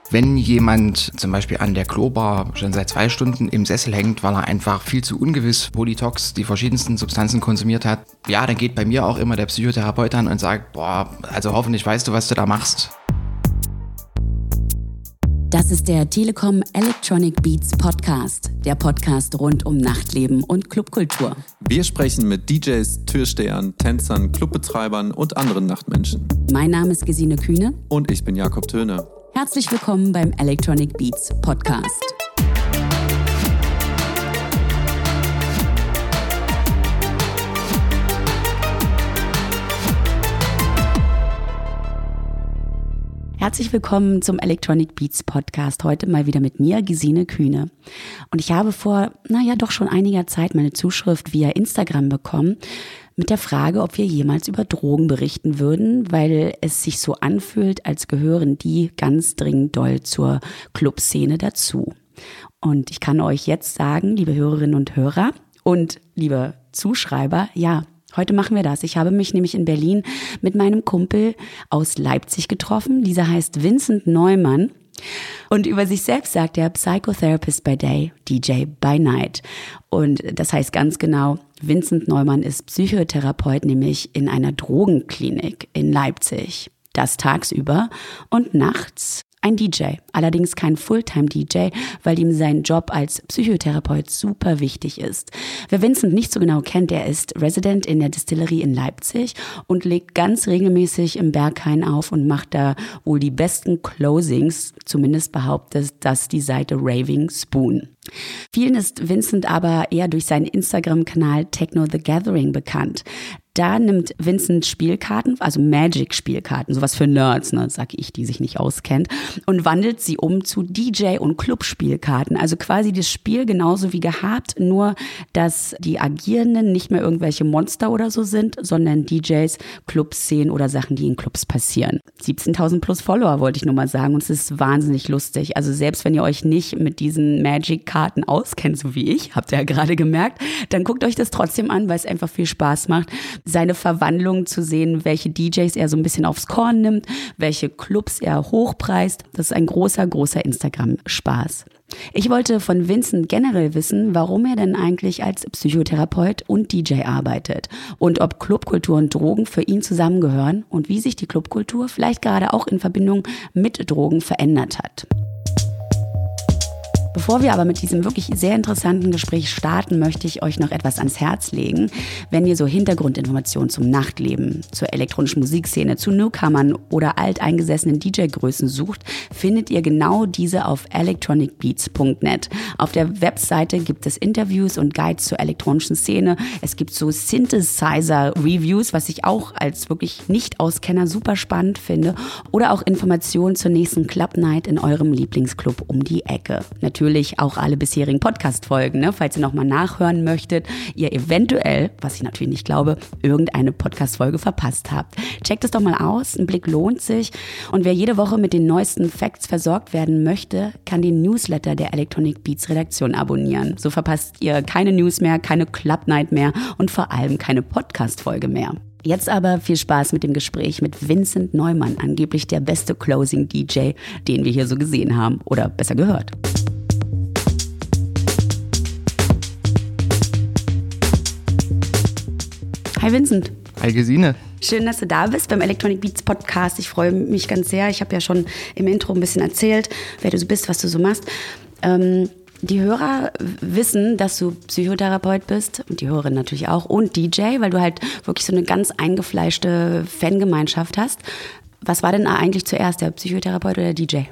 Wenn jemand zum Beispiel an der Klobar schon seit 2 Stunden im Sessel hängt, weil er einfach viel zu ungewiss Polytox, die verschiedensten Substanzen konsumiert hat, ja, dann geht bei mir auch immer der Psychotherapeut an und sagt, also hoffentlich weißt du, was du da machst. Das ist der Telekom Electronic Beats Podcast, der Podcast rund um Nachtleben und Clubkultur. Wir sprechen mit DJs, Türstehern, Tänzern, Clubbetreibern und anderen Nachtmenschen. Mein Name ist Gesine Kühne. Und ich bin Jakob Töne. Herzlich willkommen beim Electronic Beats Podcast. Herzlich willkommen zum Electronic Beats Podcast. Heute mal wieder mit mir, Gesine Kühne. Und ich habe vor, doch schon einiger Zeit meine Zuschrift via Instagram bekommen mit der Frage, ob wir jemals über Drogen berichten würden, weil es sich so anfühlt, als gehören die ganz dringend doll zur Clubszene dazu. Und ich kann euch jetzt sagen, liebe Hörerinnen und Hörer und liebe Zuschreiber, ja, heute machen wir das. Ich habe mich nämlich in Berlin mit meinem Kumpel aus Leipzig getroffen. Dieser heißt Vincent Neumann. Und über sich selbst sagt er Psychotherapist by Day, DJ by Night. Und das heißt ganz genau, Vincent Neumann ist Psychotherapeut, nämlich in einer Drogenklinik in Leipzig. Das tagsüber und nachts ein DJ, allerdings kein Fulltime-DJ, weil ihm sein Job als Psychotherapeut super wichtig ist. Wer Vincent nicht so genau kennt, der ist Resident in der Distillery in Leipzig und legt ganz regelmäßig im Berghain auf und macht da wohl die besten Closings, zumindest behauptet das die Seite Raving Spoon. Vielen ist Vincent aber eher durch seinen Instagram-Kanal Techno The Gathering bekannt. Da nimmt Vincent Spielkarten, also Magic-Spielkarten, sowas für Nerds, sag ich, die sich nicht auskennt, und wandelt sie um zu DJ- und Club-Spielkarten. Also quasi das Spiel genauso wie gehabt, nur dass die Agierenden nicht mehr irgendwelche Monster oder so sind, sondern DJs, Clubszenen oder Sachen, die in Clubs passieren. 17.000 plus Follower wollte ich nur mal sagen, und es ist wahnsinnig lustig. Also selbst wenn ihr euch nicht mit diesen Magic-Karten auskennt, so wie ich, habt ihr ja gerade gemerkt, dann guckt euch das trotzdem an, weil es einfach viel Spaß macht, seine Verwandlung zu sehen, welche DJs er so ein bisschen aufs Korn nimmt, welche Clubs er hochpreist. Das ist ein großer, großer Instagram-Spaß. Ich wollte von Vincent generell wissen, warum er denn eigentlich als Psychotherapeut und DJ arbeitet und ob Clubkultur und Drogen für ihn zusammengehören und wie sich die Clubkultur vielleicht gerade auch in Verbindung mit Drogen verändert hat. Bevor wir aber mit diesem wirklich sehr interessanten Gespräch starten, möchte ich euch noch etwas ans Herz legen. Wenn ihr so Hintergrundinformationen zum Nachtleben, zur elektronischen Musikszene, zu Newcomern oder alteingesessenen DJ-Größen sucht, findet ihr genau diese auf electronicbeats.net. Auf der Webseite gibt es Interviews und Guides zur elektronischen Szene. Es gibt so Synthesizer-Reviews, was ich auch als wirklich Nicht-Auskenner super spannend finde. Oder auch Informationen zur nächsten Club Night in eurem Lieblingsclub um die Ecke. Natürlich auch alle bisherigen Podcast-Folgen, falls ihr nochmal nachhören möchtet, ihr eventuell, was ich natürlich nicht glaube, irgendeine Podcast-Folge verpasst habt. Checkt es doch mal aus, ein Blick lohnt sich. Und wer jede Woche mit den neuesten Facts versorgt werden möchte, kann den Newsletter der Electronic Beats Redaktion abonnieren. So verpasst ihr keine News mehr, keine Club Night mehr und vor allem keine Podcast-Folge mehr. Jetzt aber viel Spaß mit dem Gespräch mit Vincent Neumann, angeblich der beste Closing-DJ, den wir hier so gesehen haben oder besser gehört. Hi Vincent. Hi Gesine. Schön, dass du da bist beim Electronic Beats Podcast. Ich freue mich ganz sehr. Ich habe ja schon im Intro ein bisschen erzählt, wer du so bist, was du so machst. Die Hörer wissen, dass du Psychotherapeut bist und die Hörerinnen natürlich auch und DJ, weil du halt wirklich so eine ganz eingefleischte Fangemeinschaft hast. Was war denn eigentlich zuerst, der Psychotherapeut oder der DJ?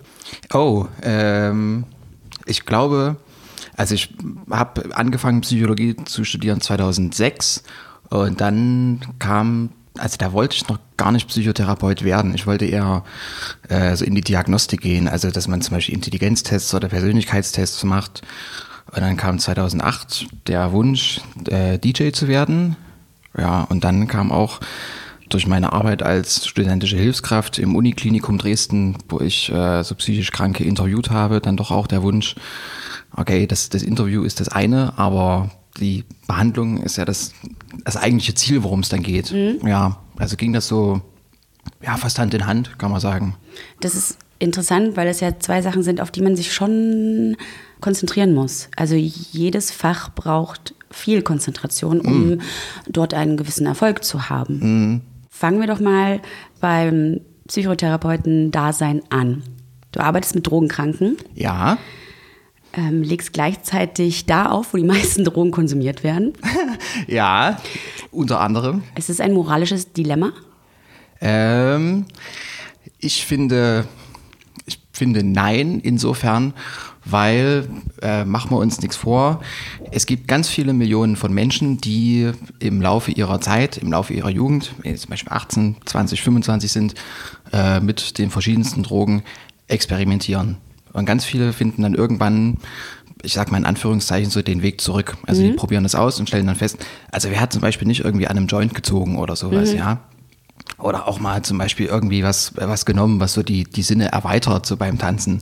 Ich glaube, also ich habe angefangen Psychologie zu studieren 2006 und dann da wollte ich noch gar nicht Psychotherapeut werden. Ich wollte eher so in die Diagnostik gehen, also dass man zum Beispiel Intelligenztests oder Persönlichkeitstests macht. Und dann kam 2008 der Wunsch, DJ zu werden. Ja, und dann kam auch durch meine Arbeit als studentische Hilfskraft im Uniklinikum Dresden, wo ich so psychisch Kranke interviewt habe, dann doch auch der Wunsch, okay, das Interview ist das eine, aber die Behandlung ist ja das eigentliche Ziel, worum es dann geht. Mhm. Ja, also ging das so fast Hand in Hand, kann man sagen. Das ist interessant, weil es ja 2 Sachen sind, auf die man sich schon konzentrieren muss. Also jedes Fach braucht viel Konzentration, um dort einen gewissen Erfolg zu haben. Fangen wir doch mal beim Psychotherapeuten-Dasein an. Du arbeitest mit Drogenkranken. Ja. Legst gleichzeitig da auf, wo die meisten Drogen konsumiert werden. Ja, unter anderem. Ist es ein moralisches Dilemma? Ich finde nein, insofern, weil, machen wir uns nichts vor, es gibt ganz viele Millionen von Menschen, die im Laufe ihrer Zeit, im Laufe ihrer Jugend, wenn sie zum Beispiel 18, 20, 25 sind, mit den verschiedensten Drogen experimentieren. Und ganz viele finden dann irgendwann, ich sag mal in Anführungszeichen, so den Weg zurück. Also die probieren das aus und stellen dann fest, also wer hat zum Beispiel nicht irgendwie an einem Joint gezogen oder sowas, ja. Oder auch mal zum Beispiel irgendwie was genommen, was so die Sinne erweitert, so beim Tanzen.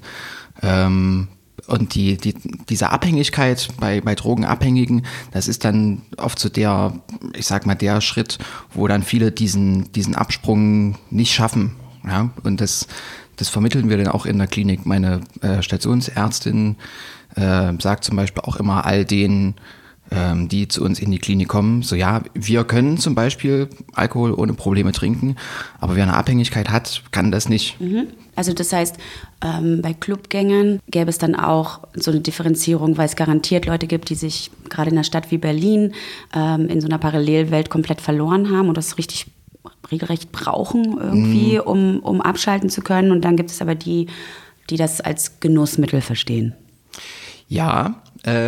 Und diese Abhängigkeit bei Drogenabhängigen, das ist dann oft so der Schritt, wo dann viele diesen Absprung nicht schaffen. Ja? Und das vermitteln wir dann auch in der Klinik. Meine Stationsärztin sagt zum Beispiel auch immer all denen, die zu uns in die Klinik kommen, so ja, wir können zum Beispiel Alkohol ohne Probleme trinken, aber wer eine Abhängigkeit hat, kann das nicht. Also das heißt, bei Clubgängern gäbe es dann auch so eine Differenzierung, weil es garantiert Leute gibt, die sich gerade in einer Stadt wie Berlin in so einer Parallelwelt komplett verloren haben und das richtig regelrecht brauchen irgendwie, um abschalten zu können. Und dann gibt es aber die das als Genussmittel verstehen. Ja,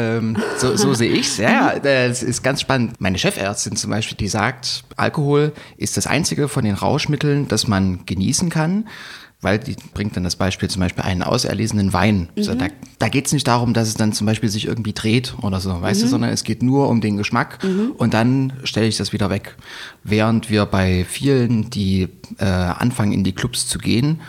so sehe ich's. Ja, das ist ganz spannend. Meine Chefärztin zum Beispiel, die sagt, Alkohol ist das einzige von den Rauschmitteln, das man genießen kann, weil die bringt dann das Beispiel zum Beispiel einen auserlesenen Wein. So, da geht's nicht darum, dass es dann zum Beispiel sich irgendwie dreht oder so, weißt du, sondern es geht nur um den Geschmack und dann stelle ich das wieder weg. Während wir bei vielen, die anfangen in die Clubs zu gehen,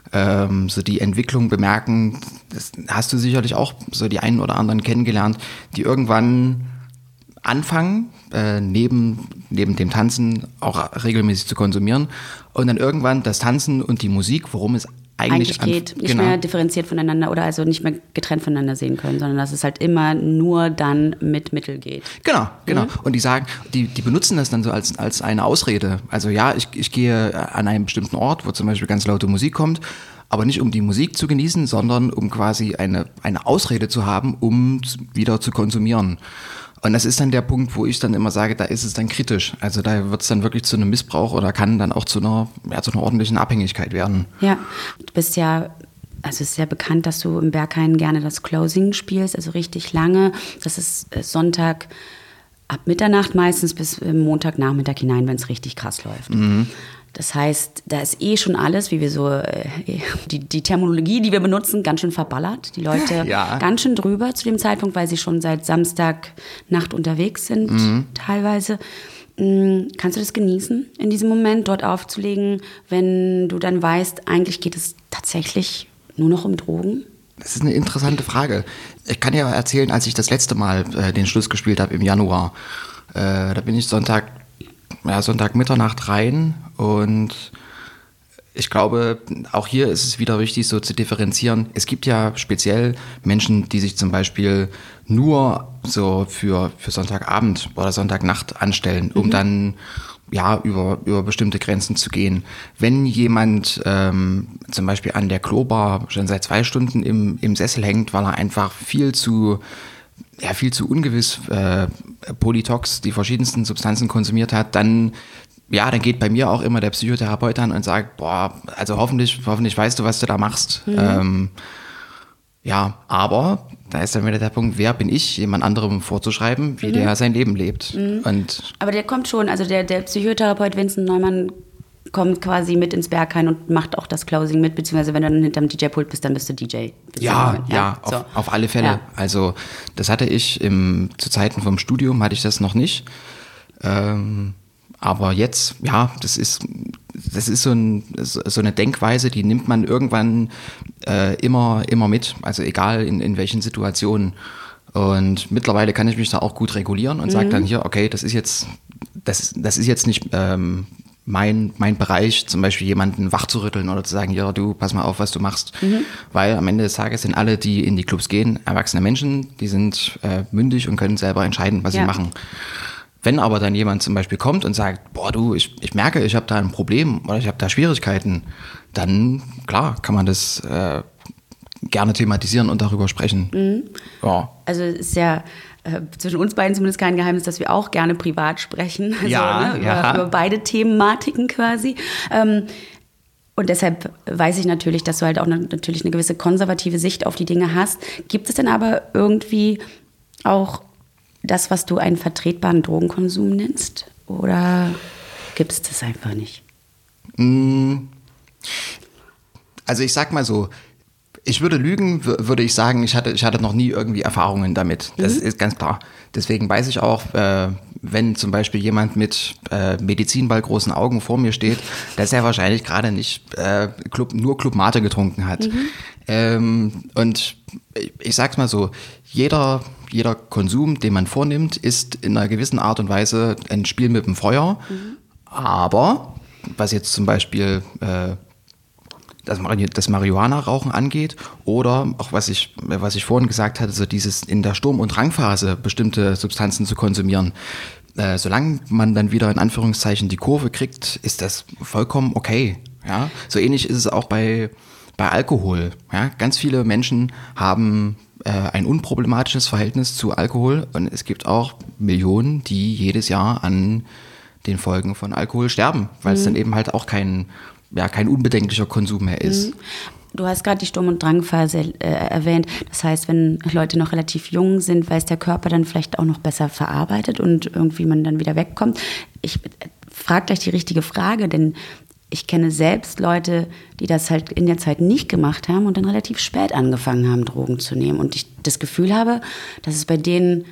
so die Entwicklung bemerken, das hast du sicherlich auch so die einen oder anderen kennengelernt, die irgendwann anfangen, neben dem Tanzen auch regelmäßig zu konsumieren und dann irgendwann das Tanzen und die Musik, worum es eigentlich geht, nicht mehr differenziert voneinander oder also nicht mehr getrennt voneinander sehen können, sondern dass es halt immer nur dann mit Mittel geht. Genau. Und die sagen, die benutzen das dann so als eine Ausrede. Also ja, ich gehe an einen bestimmten Ort, wo zum Beispiel ganz laute Musik kommt, aber nicht um die Musik zu genießen, sondern um quasi eine Ausrede zu haben, um wieder zu konsumieren. Und das ist dann der Punkt, wo ich dann immer sage, da ist es dann kritisch. Also da wird es dann wirklich zu einem Missbrauch oder kann dann auch zu einer ordentlichen Abhängigkeit werden. Ja, du bist ja, also es ist ja bekannt, dass du im Berghain gerne das Closing spielst, also richtig lange. Das ist Sonntag ab Mitternacht meistens bis Montagnachmittag hinein, wenn es richtig krass läuft. Das heißt, da ist schon alles, wie wir so, die Terminologie, die wir benutzen, ganz schön verballert. Die Leute ganz schön drüber zu dem Zeitpunkt, weil sie schon seit Samstagnacht unterwegs sind, teilweise. Kannst du das genießen, in diesem Moment dort aufzulegen, wenn du dann weißt, eigentlich geht es tatsächlich nur noch um Drogen? Das ist eine interessante Frage. Ich kann dir erzählen, als ich das letzte Mal den Schluss gespielt habe im Januar, da bin ich Sonntag Mitternacht rein und ich glaube, auch hier ist es wieder wichtig, so zu differenzieren. Es gibt ja speziell Menschen, die sich zum Beispiel nur so für Sonntagabend oder Sonntagnacht anstellen, um dann über bestimmte Grenzen zu gehen. Wenn jemand zum Beispiel an der Klobar schon seit 2 Stunden im Sessel hängt, weil er einfach viel zu ungewiss Polytox, die verschiedensten Substanzen konsumiert hat, dann geht bei mir auch immer der Psychotherapeut an und sagt, also hoffentlich weißt du, was du da machst. Aber da ist dann wieder der Punkt, wer bin ich, jemand anderem vorzuschreiben, wie der sein Leben lebt. Aber der kommt schon, also der Psychotherapeut Vincent Neumann kommt quasi mit ins Berghain und macht auch das Closing mit, beziehungsweise wenn du dann hinterm DJ-Pult bist, dann bist du DJ. Auf alle Fälle. Ja. Also das hatte ich zu Zeiten vom Studium, hatte ich das noch nicht. Aber jetzt, das ist so eine Denkweise, die nimmt man irgendwann immer mit, also egal in welchen Situationen. Und mittlerweile kann ich mich da auch gut regulieren und sage dann hier, okay, das ist jetzt nicht mein Bereich, zum Beispiel jemanden wachzurütteln oder zu sagen, ja, du, pass mal auf, was du machst. Weil am Ende des Tages sind alle, die in die Clubs gehen, erwachsene Menschen, die sind mündig und können selber entscheiden, was sie machen. Wenn aber dann jemand zum Beispiel kommt und sagt, boah, du, ich merke, ich habe da ein Problem oder ich habe da Schwierigkeiten, dann, klar, kann man das gerne thematisieren und darüber sprechen. Ja. Also es ist ja zwischen uns beiden zumindest kein Geheimnis, dass wir auch gerne privat sprechen. Also, über beide Thematiken quasi. Und deshalb weiß ich natürlich, dass du halt auch natürlich eine gewisse konservative Sicht auf die Dinge hast. Gibt es denn aber irgendwie auch das, was du einen vertretbaren Drogenkonsum nennst? Oder gibt es das einfach nicht? Also ich sag mal so, ich würde lügen, würde ich sagen, ich hatte noch nie irgendwie Erfahrungen damit. Das ist ganz klar. Deswegen weiß ich auch, wenn zum Beispiel jemand mit Medizinball großen Augen vor mir steht, dass er wahrscheinlich gerade nicht nur Club Mate getrunken hat. Und ich sag's mal so, jeder Konsum, den man vornimmt, ist in einer gewissen Art und Weise ein Spiel mit dem Feuer. Aber was jetzt zum Beispiel das Marihuana-Rauchen angeht oder auch was ich vorhin gesagt hatte, so dieses in der Sturm- und Drangphase bestimmte Substanzen zu konsumieren. Solange man dann wieder in Anführungszeichen die Kurve kriegt, ist das vollkommen okay. Ja? So ähnlich ist es auch bei Alkohol. Ja? Ganz viele Menschen haben ein unproblematisches Verhältnis zu Alkohol und es gibt auch Millionen, die jedes Jahr an den Folgen von Alkohol sterben, weil es dann eben halt auch kein unbedenklicher Konsum mehr ist. Du hast gerade die Sturm- und Drangphase erwähnt. Das heißt, wenn Leute noch relativ jung sind, weil es der Körper dann vielleicht auch noch besser verarbeitet und irgendwie man dann wieder wegkommt. Ich frage gleich die richtige Frage, denn ich kenne selbst Leute, die das halt in der Zeit nicht gemacht haben und dann relativ spät angefangen haben, Drogen zu nehmen. Und ich das Gefühl habe, dass es bei denen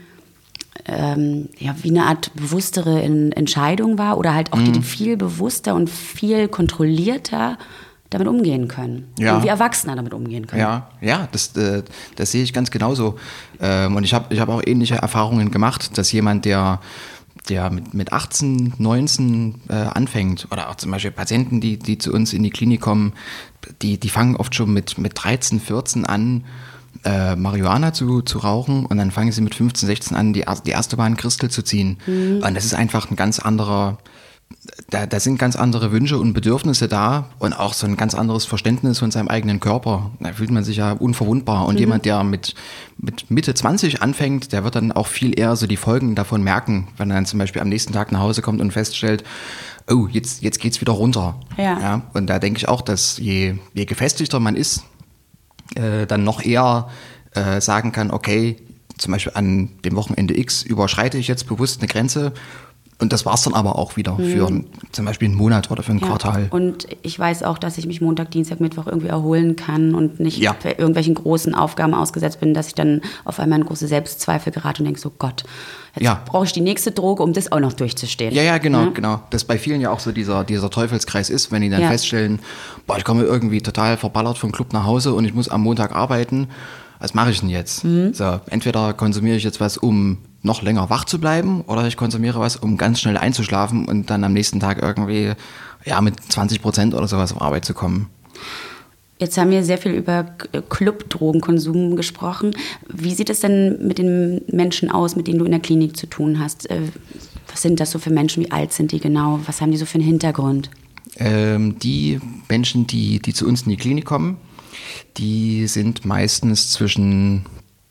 wie eine Art bewusstere Entscheidung war oder halt auch die viel bewusster und viel kontrollierter damit umgehen können. Ja. Und wie Erwachsener damit umgehen können. Ja, das sehe ich ganz genauso. Und ich hab auch ähnliche Erfahrungen gemacht, dass jemand, der mit 18, 19 anfängt, oder auch zum Beispiel Patienten, die zu uns in die Klinik kommen, die fangen oft schon mit 13, 14 an, Marihuana zu rauchen und dann fangen sie mit 15, 16 an, die erste Bahn Christel zu ziehen. Und das ist einfach ein ganz anderer, da sind ganz andere Wünsche und Bedürfnisse da und auch so ein ganz anderes Verständnis von seinem eigenen Körper. Da fühlt man sich ja unverwundbar. Und jemand, der mit Mitte 20 anfängt, der wird dann auch viel eher so die Folgen davon merken, wenn er dann zum Beispiel am nächsten Tag nach Hause kommt und feststellt, oh, jetzt geht's wieder runter. Ja. Und da denke ich auch, dass je gefestigter man ist, dann noch eher sagen kann, okay, zum Beispiel an dem Wochenende X überschreite ich jetzt bewusst eine Grenze und das war's dann aber auch wieder für zum Beispiel einen Monat oder für ein Quartal. Und ich weiß auch, dass ich mich Montag, Dienstag, Mittwoch irgendwie erholen kann und nicht für irgendwelchen großen Aufgaben ausgesetzt bin, dass ich dann auf einmal in große Selbstzweifel gerate und denke, so Gott, jetzt brauche ich die nächste Droge, um das auch noch durchzustehen. Ja, genau. Das bei vielen ja auch so dieser Teufelskreis ist, wenn die dann feststellen, boah, ich komme irgendwie total verballert vom Club nach Hause und ich muss am Montag arbeiten. Was mache ich denn jetzt? So, entweder konsumiere ich jetzt was, um noch länger wach zu bleiben, oder ich konsumiere was, um ganz schnell einzuschlafen und dann am nächsten Tag irgendwie mit 20% oder sowas auf Arbeit zu kommen. Jetzt haben wir sehr viel über Club-Drogenkonsum gesprochen. Wie sieht es denn mit den Menschen aus, mit denen du in der Klinik zu tun hast? Was sind das so für Menschen? Wie alt sind die genau? Was haben die so für einen Hintergrund? Die Menschen, die zu uns in die Klinik kommen, die sind meistens zwischen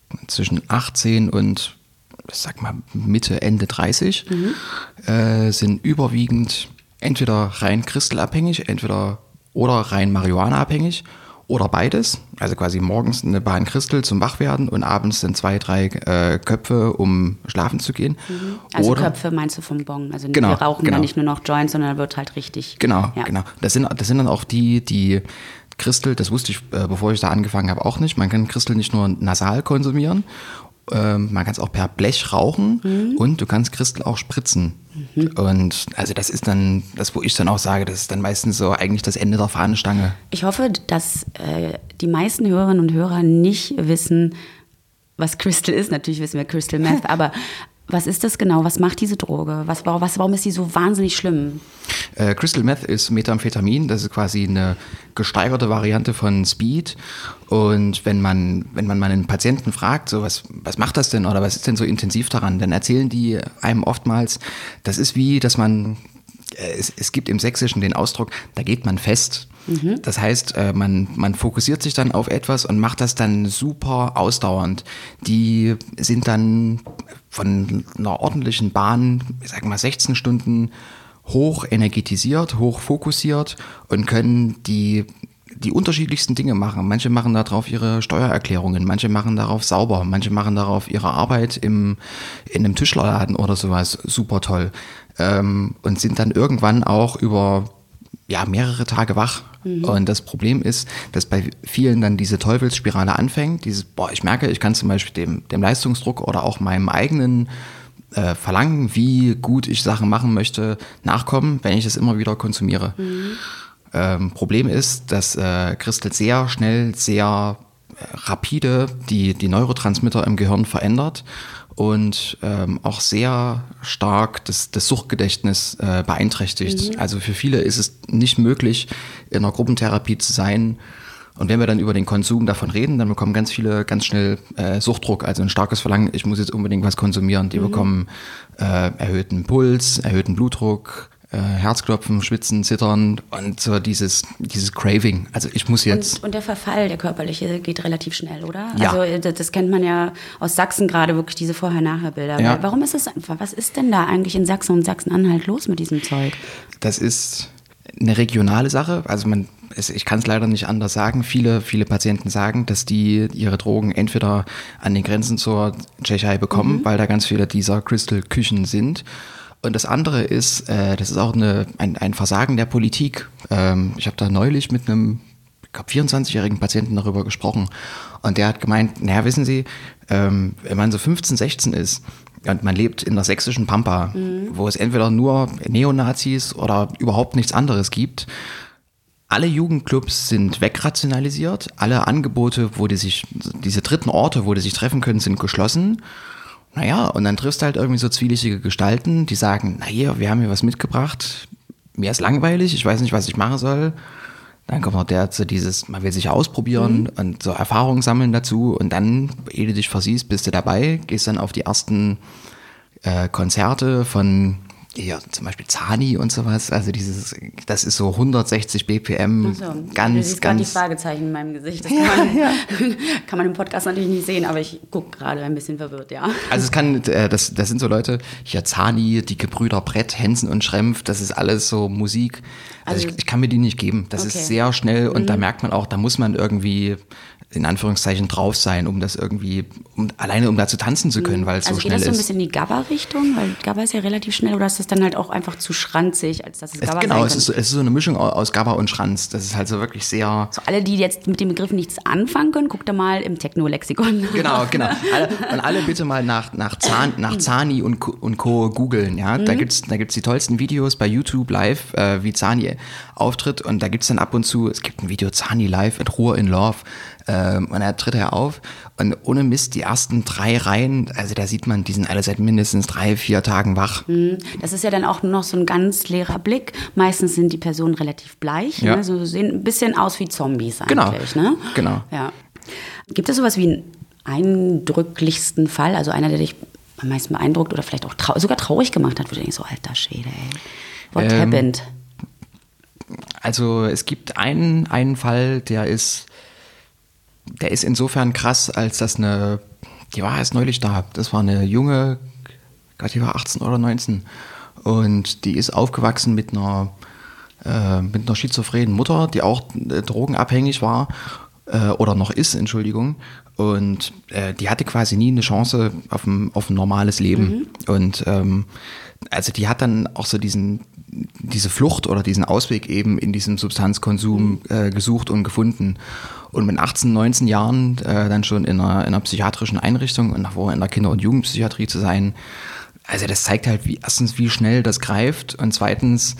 18 und, ich sag mal, Mitte, Ende 30, sind überwiegend entweder rein Christelabhängig, oder rein Marihuana-abhängig oder beides. Also quasi morgens eine Bahn Christel zum Wachwerden und abends dann 2, 3 Köpfe, um schlafen zu gehen. Also oder, Köpfe meinst du vom Bong? Also wir rauchen dann nicht nur noch Joints, sondern wird halt richtig... Genau. Das sind dann auch die Christel, das wusste ich, bevor ich da angefangen habe, auch nicht. Man kann Christel nicht nur nasal konsumieren, man kann es auch per Blech rauchen und du kannst Christel auch spritzen. Und also das ist dann das, wo ich dann auch sage, das ist dann meistens so eigentlich das Ende der Fahnenstange. Ich hoffe, dass die meisten Hörerinnen und Hörer nicht wissen, was Crystal ist. Natürlich wissen wir Crystal Meth, aber Was ist das genau? Was macht diese Droge? Warum ist die so wahnsinnig schlimm? Crystal Meth ist Methamphetamin, das ist quasi eine gesteigerte Variante von Speed. Und wenn man mal einen Patienten fragt, so was macht das denn oder was ist denn so intensiv daran, dann erzählen die einem oftmals, das ist wie, dass man, es gibt im Sächsischen den Ausdruck, da geht man fest. Das heißt, man fokussiert sich dann auf etwas und macht das dann super ausdauernd. Die sind dann von einer ordentlichen Bahn, ich sag mal 16 Stunden hoch energetisiert, hoch fokussiert und können die unterschiedlichsten Dinge machen. Manche machen darauf ihre Steuererklärungen, manche machen darauf sauber, manche machen darauf ihre Arbeit in einem Tischlerladen oder sowas, super toll. Und sind dann irgendwann auch über mehrere Tage wach. Und das Problem ist, dass bei vielen dann diese Teufelsspirale anfängt. Ich merke, ich kann zum Beispiel dem Leistungsdruck oder auch meinem eigenen Verlangen, wie gut ich Sachen machen möchte, nachkommen, wenn ich es immer wieder konsumiere. Problem ist, dass Crystal sehr schnell, sehr rapide die Neurotransmitter im Gehirn verändert und auch sehr stark das Suchtgedächtnis beeinträchtigt. Also für viele ist es nicht möglich, in einer Gruppentherapie zu sein. Und wenn wir dann über den Konsum davon reden, dann bekommen ganz viele ganz schnell Suchtdruck, also ein starkes Verlangen, ich muss jetzt unbedingt was konsumieren. Die bekommen erhöhten Puls, erhöhten Blutdruck, Herzklopfen, Schwitzen, Zittern und so dieses Craving. Also ich muss jetzt... Und der Verfall, der körperliche, geht relativ schnell, oder? Ja. Also das kennt man ja aus Sachsen gerade, wirklich diese Vorher-Nachher-Bilder. Ja. Warum ist es einfach, was ist denn da eigentlich in Sachsen und Sachsen-Anhalt los mit diesem Zeug? Das ist eine regionale Sache. Also ich kann es leider nicht anders sagen. Viele Patienten sagen, dass die ihre Drogen entweder an den Grenzen zur Tschechei bekommen, weil da ganz viele dieser Crystal-Küchen sind. Und das andere ist, das ist auch ein Versagen der Politik. Ich habe da neulich mit einem, ich glaube, 24-jährigen Patienten darüber gesprochen. Und der hat gemeint, naja, wissen Sie, wenn man so 15, 16 ist und man lebt in der sächsischen Pampa, wo es entweder nur Neonazis oder überhaupt nichts anderes gibt, alle Jugendclubs sind wegrationalisiert, alle Angebote, diese dritten Orte, wo die sich treffen können, sind geschlossen. Naja, und dann triffst du halt irgendwie so zwielichtige Gestalten, die sagen, na hier, wir haben hier was mitgebracht, mir ist langweilig, ich weiß nicht, was ich machen soll. Dann kommt noch man will sich ausprobieren und so Erfahrungen sammeln dazu und dann, ehe du dich versiehst, bist du dabei, gehst dann auf die ersten Konzerte von zum Beispiel Zani und sowas, also das ist so 160 BPM, ganz die Fragezeichen in meinem Gesicht, das kann man im Podcast natürlich nicht sehen, aber ich gucke gerade ein bisschen verwirrt, ja. Also das sind so Leute, hier Zani, die Gebrüder Brett, Hensen und Schrempf, das ist alles so Musik, also ich kann mir die nicht geben, das ist sehr schnell und da merkt man auch, da muss man irgendwie in Anführungszeichen drauf sein, um das irgendwie, alleine um da zu tanzen zu können, weil es so schnell ist. Also geht das so ein bisschen in die GABA-Richtung? Weil GABA ist ja relativ schnell, oder ist das dann halt auch einfach zu schranzig, als dass es GABA sein kann? Es ist so eine Mischung aus GABA und Schranz. Das ist halt so wirklich sehr... So alle, die jetzt mit dem Begriff nichts anfangen können, guckt da mal im Techno-Lexikon. Genau. Alle bitte mal nach Zani und Co. googeln. Ja? Da gibt's die tollsten Videos bei YouTube live, wie Zani auftritt. Und da gibt's dann ab und zu, es gibt ein Video Zani live at Ruhr in Love. Und er tritt auf und ohne Mist die ersten 3 Reihen, also da sieht man, die sind alle seit mindestens 3-4 Tagen wach. Das ist ja dann auch nur noch so ein ganz leerer Blick. Meistens sind die Personen relativ bleich, ja. Ne? So sehen ein bisschen aus wie Zombies eigentlich. Ne? Genau. Ja. Gibt es sowas wie einen eindrücklichsten Fall, also einer, der dich am meisten beeindruckt oder vielleicht auch sogar traurig gemacht hat, wo du denkst, so alter Schäde, ey. What happened? Also es gibt einen Fall, der ist insofern krass, als das die war erst neulich da. Das war eine junge, die war 18 oder 19 und die ist aufgewachsen mit einer schizophrenen Mutter, die auch drogenabhängig war oder noch ist, Entschuldigung. Und die hatte quasi nie eine Chance auf ein normales Leben. Und also die hat dann auch so diese Flucht oder diesen Ausweg eben in diesem Substanzkonsum gesucht und gefunden. Und mit 18, 19 Jahren dann schon in einer psychiatrischen Einrichtung und davor in der Kinder- und Jugendpsychiatrie zu sein, also das zeigt halt erstens, wie schnell das greift und zweitens,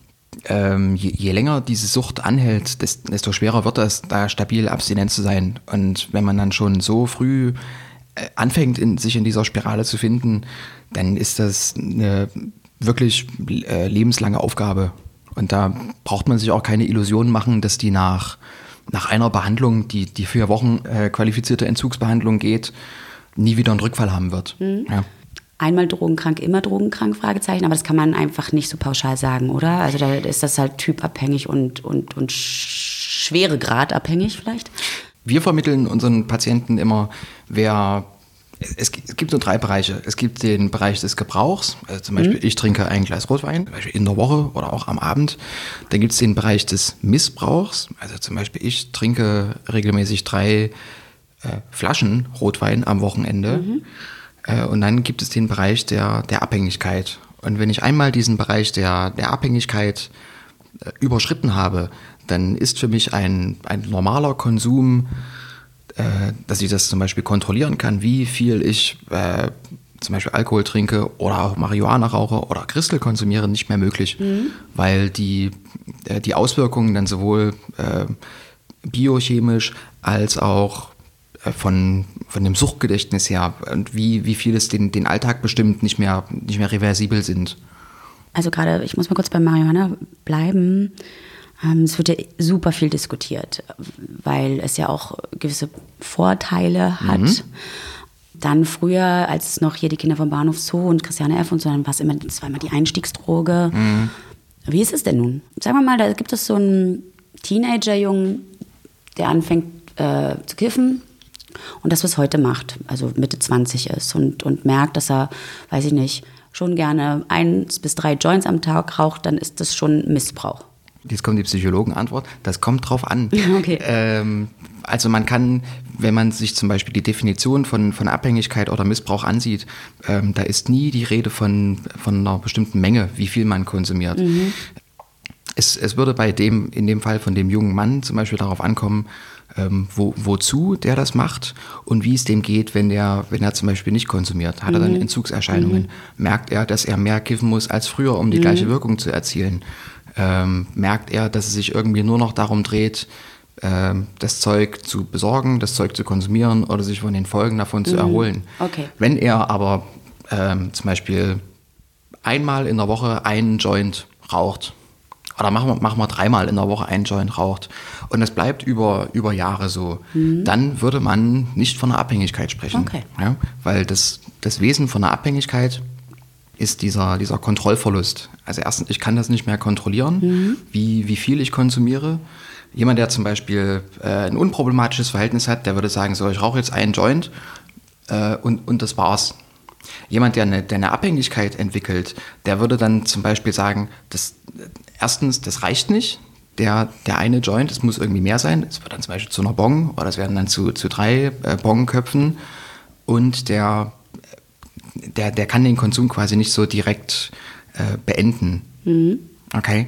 je länger diese Sucht anhält, desto schwerer wird es, da stabil abstinent zu sein. Und wenn man dann schon so früh anfängt, sich in dieser Spirale zu finden, dann ist das eine wirklich lebenslange Aufgabe. Und da braucht man sich auch keine Illusionen machen, dass die nach einer Behandlung, die 4 Wochen qualifizierte Entzugsbehandlung geht, nie wieder einen Rückfall haben wird. Ja. Einmal drogenkrank, immer drogenkrank, Fragezeichen, aber das kann man einfach nicht so pauschal sagen, oder? Also da ist das halt typabhängig und schweregradabhängig vielleicht? Wir vermitteln unseren Patienten immer, es gibt so 3 Bereiche. Es gibt den Bereich des Gebrauchs, also zum Beispiel ich trinke ein Glas Rotwein, zum Beispiel in der Woche oder auch am Abend. Dann gibt es den Bereich des Missbrauchs, also zum Beispiel ich trinke regelmäßig 3 Flaschen Rotwein am Wochenende. Und dann gibt es den Bereich der Abhängigkeit. Und wenn ich einmal diesen Bereich der Abhängigkeit überschritten habe, dann ist für mich ein normaler Konsum, dass ich das zum Beispiel kontrollieren kann, wie viel ich zum Beispiel Alkohol trinke oder auch Marihuana rauche oder Crystal konsumiere, nicht mehr möglich, weil die Auswirkungen dann sowohl biochemisch als auch von dem Suchtgedächtnis her und wie viel es den Alltag bestimmt, nicht mehr reversibel sind. Also gerade, ich muss mal kurz bei Marihuana bleiben. Es wird ja super viel diskutiert, weil es ja auch gewisse Vorteile hat. Dann früher, als es noch hier die Kinder vom Bahnhof Zoo und Christiane F. und so, dann war es immer zweimal die Einstiegsdroge. Wie ist es denn nun? Sagen wir mal, da gibt es so einen Teenager-Jungen, der anfängt zu kiffen und das bis heute macht, also Mitte 20 ist und merkt, dass er, weiß ich nicht, schon gerne 1 bis 3 Joints am Tag raucht, dann ist das schon Missbrauch. Jetzt kommt die Psychologenantwort, das kommt drauf an. Okay. Also man kann, wenn man sich zum Beispiel die Definition von Abhängigkeit oder Missbrauch ansieht, da ist nie die Rede von einer bestimmten Menge, wie viel man konsumiert. Es würde in dem Fall von dem jungen Mann zum Beispiel darauf ankommen, wozu der das macht und wie es dem geht, wenn er zum Beispiel nicht konsumiert. Hat er dann Entzugserscheinungen? Merkt er, dass er mehr kiffen muss als früher, um die gleiche Wirkung zu erzielen? Merkt er, dass es sich irgendwie nur noch darum dreht, das Zeug zu besorgen, das Zeug zu konsumieren oder sich von den Folgen davon zu erholen. Okay. Wenn er aber zum Beispiel einmal in der Woche einen Joint raucht, oder machen wir 3-mal in der Woche einen Joint raucht und das bleibt über Jahre so, dann würde man nicht von einer Abhängigkeit sprechen. Okay. Ja? Weil das Wesen von einer Abhängigkeit ist dieser Kontrollverlust. Also erstens, ich kann das nicht mehr kontrollieren, wie viel ich konsumiere. Jemand, der zum Beispiel ein unproblematisches Verhältnis hat, der würde sagen, so, ich rauche jetzt einen Joint und das war's. Jemand, der eine Abhängigkeit entwickelt, der würde dann zum Beispiel sagen, erstens, das reicht nicht, der eine Joint, es muss irgendwie mehr sein. Es wird dann zum Beispiel zu einer Bong oder es werden dann zu 3 Bongköpfen und der kann den Konsum quasi nicht so direkt beenden. Okay.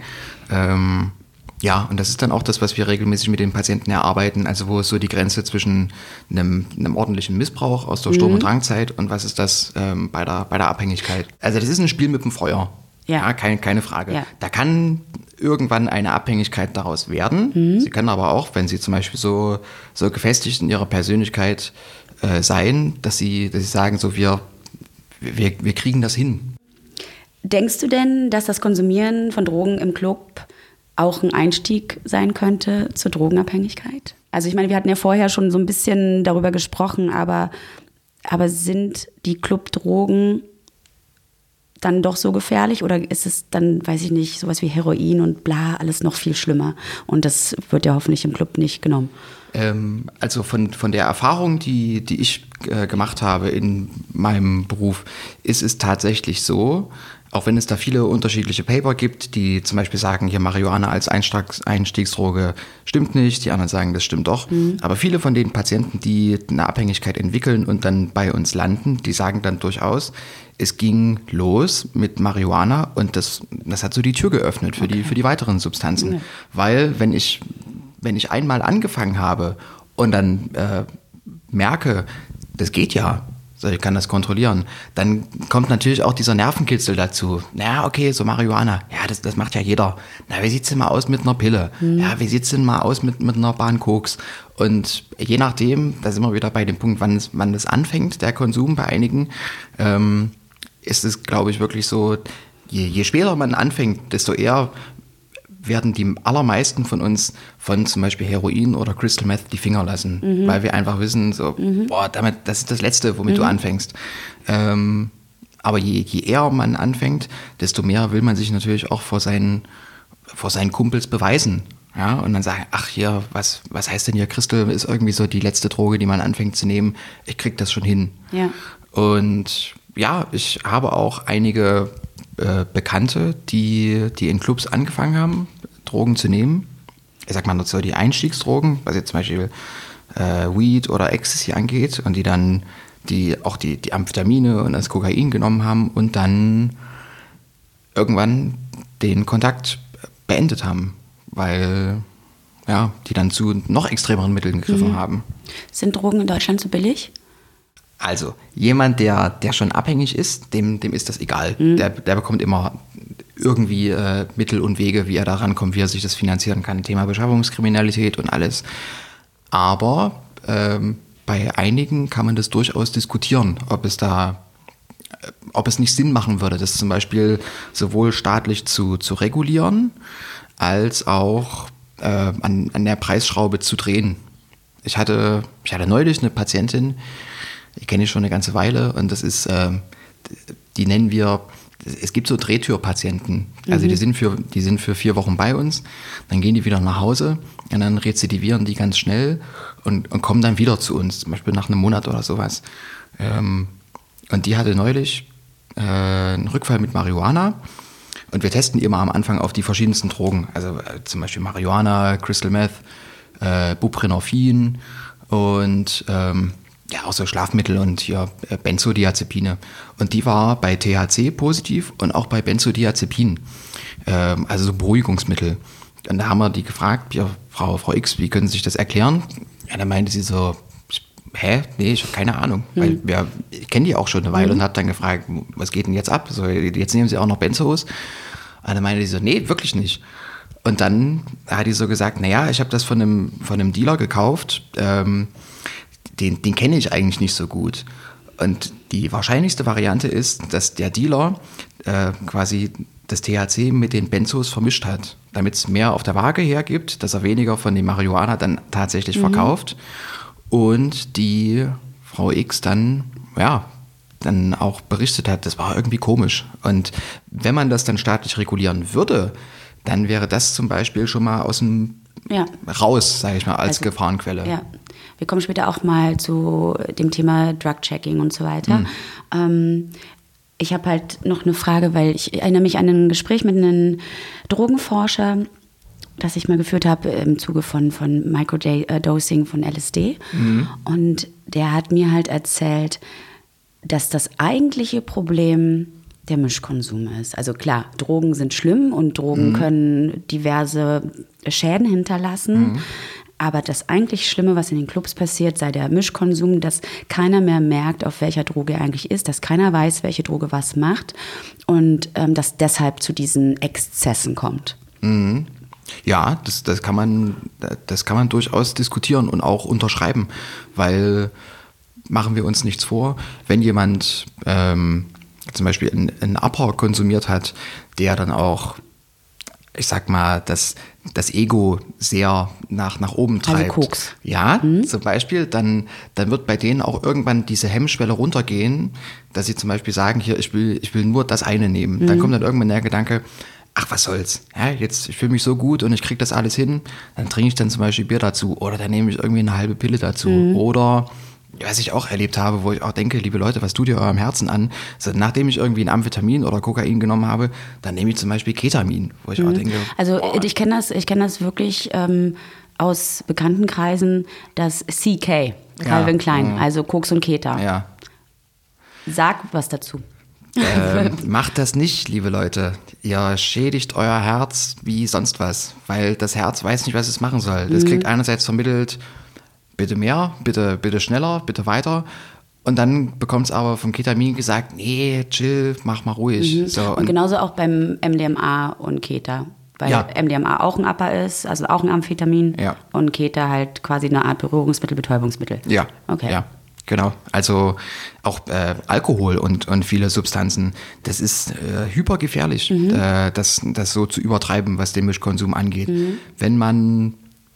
Ja, und das ist dann auch das, was wir regelmäßig mit den Patienten erarbeiten, also wo ist so die Grenze zwischen einem ordentlichen Missbrauch aus der Sturm- und Drangzeit und was ist das bei der Abhängigkeit. Also das ist ein Spiel mit dem Feuer, ja, keine Frage. Ja. Da kann irgendwann eine Abhängigkeit daraus werden. Sie kann aber auch, wenn Sie zum Beispiel so gefestigt in Ihrer Persönlichkeit sein, dass Sie sagen, so wir kriegen das hin. Denkst du denn, dass das Konsumieren von Drogen im Club auch ein Einstieg sein könnte zur Drogenabhängigkeit? Also ich meine, wir hatten ja vorher schon so ein bisschen darüber gesprochen, aber sind die Clubdrogen dann doch so gefährlich oder ist es dann, weiß ich nicht, sowas wie Heroin und bla, alles noch viel schlimmer und das wird ja hoffentlich im Club nicht genommen? Also von der Erfahrung, die ich gemacht habe in meinem Beruf, ist es tatsächlich so, auch wenn es da viele unterschiedliche Paper gibt, die zum Beispiel sagen, hier Marihuana als Einstiegsdroge stimmt nicht, die anderen sagen, das stimmt doch. Aber viele von den Patienten, die eine Abhängigkeit entwickeln und dann bei uns landen, die sagen dann durchaus, es ging los mit Marihuana und das hat so die Tür geöffnet für die weiteren Substanzen. Ja. Weil wenn ich einmal angefangen habe und dann merke, das geht ja, So, ich kann das kontrollieren. Dann kommt natürlich auch dieser Nervenkitzel dazu. Naja, okay, so Marihuana, ja, das macht ja jeder. Na, wie sieht's denn mal aus mit einer Pille? Ja, wie sieht's denn mal aus mit einer Bahn Koks? Und je nachdem, da sind wir wieder bei dem Punkt, wann das anfängt, der Konsum bei einigen, ist es, glaube ich, wirklich so, je später man anfängt, desto eher werden die allermeisten von uns von zum Beispiel Heroin oder Crystal Meth die Finger lassen, weil wir einfach wissen, so, boah, das ist das Letzte, womit du anfängst. Aber je eher man anfängt, desto mehr will man sich natürlich auch vor seinen Kumpels beweisen. Ja, und dann sagen, ach hier, was heißt denn hier, Crystal ist irgendwie so die letzte Droge, die man anfängt zu nehmen. Ich krieg das schon hin. Ja. Und ja, ich habe auch einige Bekannte, die in Clubs angefangen haben, Drogen zu nehmen. Ich sag mal so die Einstiegsdrogen, was jetzt zum Beispiel Weed oder Ecstasy angeht und die dann die Amphetamine und das Kokain genommen haben und dann irgendwann den Kontakt beendet haben, weil ja, die dann zu noch extremeren Mitteln gegriffen haben. Sind Drogen in Deutschland so billig? Also, jemand, der schon abhängig ist, dem ist das egal. Der bekommt immer irgendwie Mittel und Wege, wie er da rankommt, wie er sich das finanzieren kann. Thema Beschaffungskriminalität und alles. Aber bei einigen kann man das durchaus diskutieren, ob es nicht Sinn machen würde, das zum Beispiel sowohl staatlich zu regulieren, als auch an der Preisschraube zu drehen. Ich hatte neulich eine Patientin, ich kenne die schon eine ganze Weile und das ist, die nennen wir, es gibt so Drehtürpatienten. Also die sind für 4 Wochen bei uns, dann gehen die wieder nach Hause und dann rezidivieren die ganz schnell und kommen dann wieder zu uns, zum Beispiel nach einem Monat oder sowas. Und die hatte neulich einen Rückfall mit Marihuana und wir testen die immer am Anfang auf die verschiedensten Drogen. Also zum Beispiel Marihuana, Crystal Meth, Buprenorphin und ja, auch so Schlafmittel und hier Benzodiazepine. Und die war bei THC positiv und auch bei Benzodiazepin, also so Beruhigungsmittel. Und da haben wir die gefragt, ja, Frau X, wie können Sie sich das erklären? Ja, dann meinte sie so, nee, ich habe keine Ahnung. Weil ich kenne die auch schon eine Weile und habe dann gefragt, was geht denn jetzt ab? So, jetzt nehmen Sie auch noch Benzos? Und dann meinte sie so, nee, wirklich nicht. Und dann hat die so gesagt, naja, ich habe das von einem Dealer gekauft, den kenne ich eigentlich nicht so gut. Und die wahrscheinlichste Variante ist, dass der Dealer quasi das THC mit den Benzos vermischt hat, damit es mehr auf der Waage hergibt, dass er weniger von dem Marihuana dann tatsächlich verkauft und die Frau X dann auch berichtet hat, das war irgendwie komisch. Und wenn man das dann staatlich regulieren würde, dann wäre das zum Beispiel schon mal aus dem raus, sage ich mal, als Gefahrenquelle. Ja. Wir kommen später auch mal zu dem Thema Drug-Checking und so weiter. Ich habe halt noch eine Frage, weil ich erinnere mich an ein Gespräch mit einem Drogenforscher, das ich mal geführt habe im Zuge von Microdosing von LSD. Und der hat mir halt erzählt, dass das eigentliche Problem der Mischkonsum ist. Also klar, Drogen sind schlimm und Drogen können diverse Schäden hinterlassen. Aber das eigentlich Schlimme, was in den Clubs passiert, sei der Mischkonsum, dass keiner mehr merkt, auf welcher Droge er eigentlich ist, dass keiner weiß, welche Droge was macht und dass deshalb zu diesen Exzessen kommt. Ja, das kann man durchaus diskutieren und auch unterschreiben, weil, machen wir uns nichts vor, wenn jemand zum Beispiel einen Upper konsumiert hat, der dann auch, ich sag mal, das Ego sehr nach oben treibt. Also Koks. Ja, zum Beispiel, dann wird bei denen auch irgendwann diese Hemmschwelle runtergehen, dass sie zum Beispiel sagen, hier, ich will nur das eine nehmen. Dann kommt dann irgendwann der Gedanke, ach, was soll's, ja, jetzt, ich fühle mich so gut und ich kriege das alles hin, dann trinke ich dann zum Beispiel Bier dazu oder dann nehme ich irgendwie eine halbe Pille dazu oder was ich auch erlebt habe, wo ich auch denke, liebe Leute, was tut ihr eurem Herzen an? Also, nachdem ich irgendwie ein Amphetamin oder Kokain genommen habe, dann nehme ich zum Beispiel Ketamin, wo ich auch denke... Also ich kenne das wirklich aus bekannten Kreisen, das CK, Calvin Klein, also Koks und Keta. Ja. Sag was dazu. Macht das nicht, liebe Leute. Ihr schädigt euer Herz wie sonst was, weil das Herz weiß nicht, was es machen soll. Das kriegt einerseits vermittelt... Bitte mehr, bitte schneller, bitte weiter. Und dann bekommt es aber vom Ketamin gesagt, nee, chill, mach mal ruhig. So, und genauso auch beim MDMA und Keta. Weil MDMA auch ein APA ist, also auch ein Amphetamin. Ja. Und Keta halt quasi eine Art Berührungsmittel, Betäubungsmittel. Ja, okay. Ja, genau. Also auch Alkohol und viele Substanzen, das ist hypergefährlich, das so zu übertreiben, was den Mischkonsum angeht. Wenn man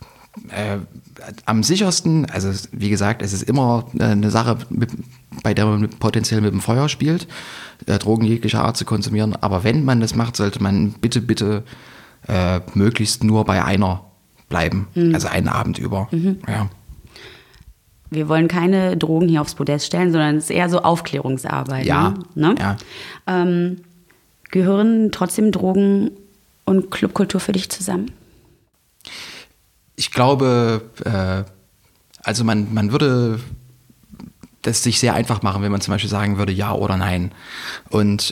am sichersten, also wie gesagt, es ist immer eine Sache, bei der man potenziell mit dem Feuer spielt, Drogen jeglicher Art zu konsumieren. Aber wenn man das macht, sollte man bitte möglichst nur bei einer bleiben, also einen Abend über. Ja. Wir wollen keine Drogen hier aufs Podest stellen, sondern es ist eher so Aufklärungsarbeit. Ja, ne? ja. Gehören trotzdem Drogen und Clubkultur für dich zusammen? Ich glaube, also man würde das sich sehr einfach machen, wenn man zum Beispiel sagen würde, ja oder nein. Und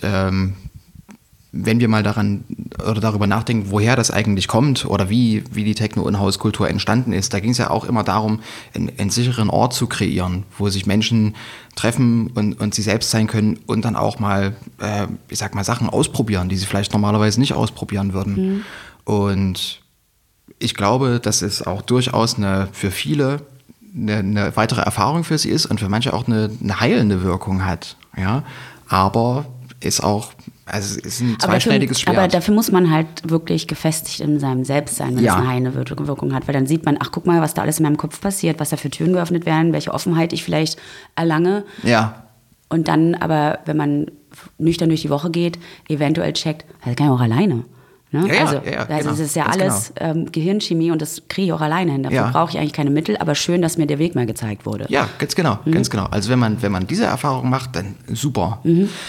wenn wir mal darüber nachdenken, woher das eigentlich kommt oder wie die Techno- und Hauskultur entstanden ist, da ging es ja auch immer darum, einen sicheren Ort zu kreieren, wo sich Menschen treffen und sie selbst sein können und dann auch mal, ich sag mal, Sachen ausprobieren, die sie vielleicht normalerweise nicht ausprobieren würden. Und ich glaube, dass es auch durchaus für viele eine weitere Erfahrung für sie ist und für manche auch eine heilende Wirkung hat. Ja? Aber ist auch, also es ist ein zweischneidiges Schwert. Aber dafür muss man halt wirklich gefestigt in seinem Selbst sein, wenn es eine heilende Wirkung hat. Weil dann sieht man, ach guck mal, was da alles in meinem Kopf passiert, was da für Türen geöffnet werden, welche Offenheit ich vielleicht erlange. Ja. Und dann aber, wenn man nüchtern durch die Woche geht, eventuell checkt, das kann ich auch alleine. Ne? Ja, also genau. es ist ja Ganz alles Gehirnchemie und das kriege ich auch alleine hin. Dafür brauche ich eigentlich keine Mittel, aber schön, dass mir der Weg mal gezeigt wurde. Ja, ganz genau, ganz genau. Also wenn man diese Erfahrung macht, dann super.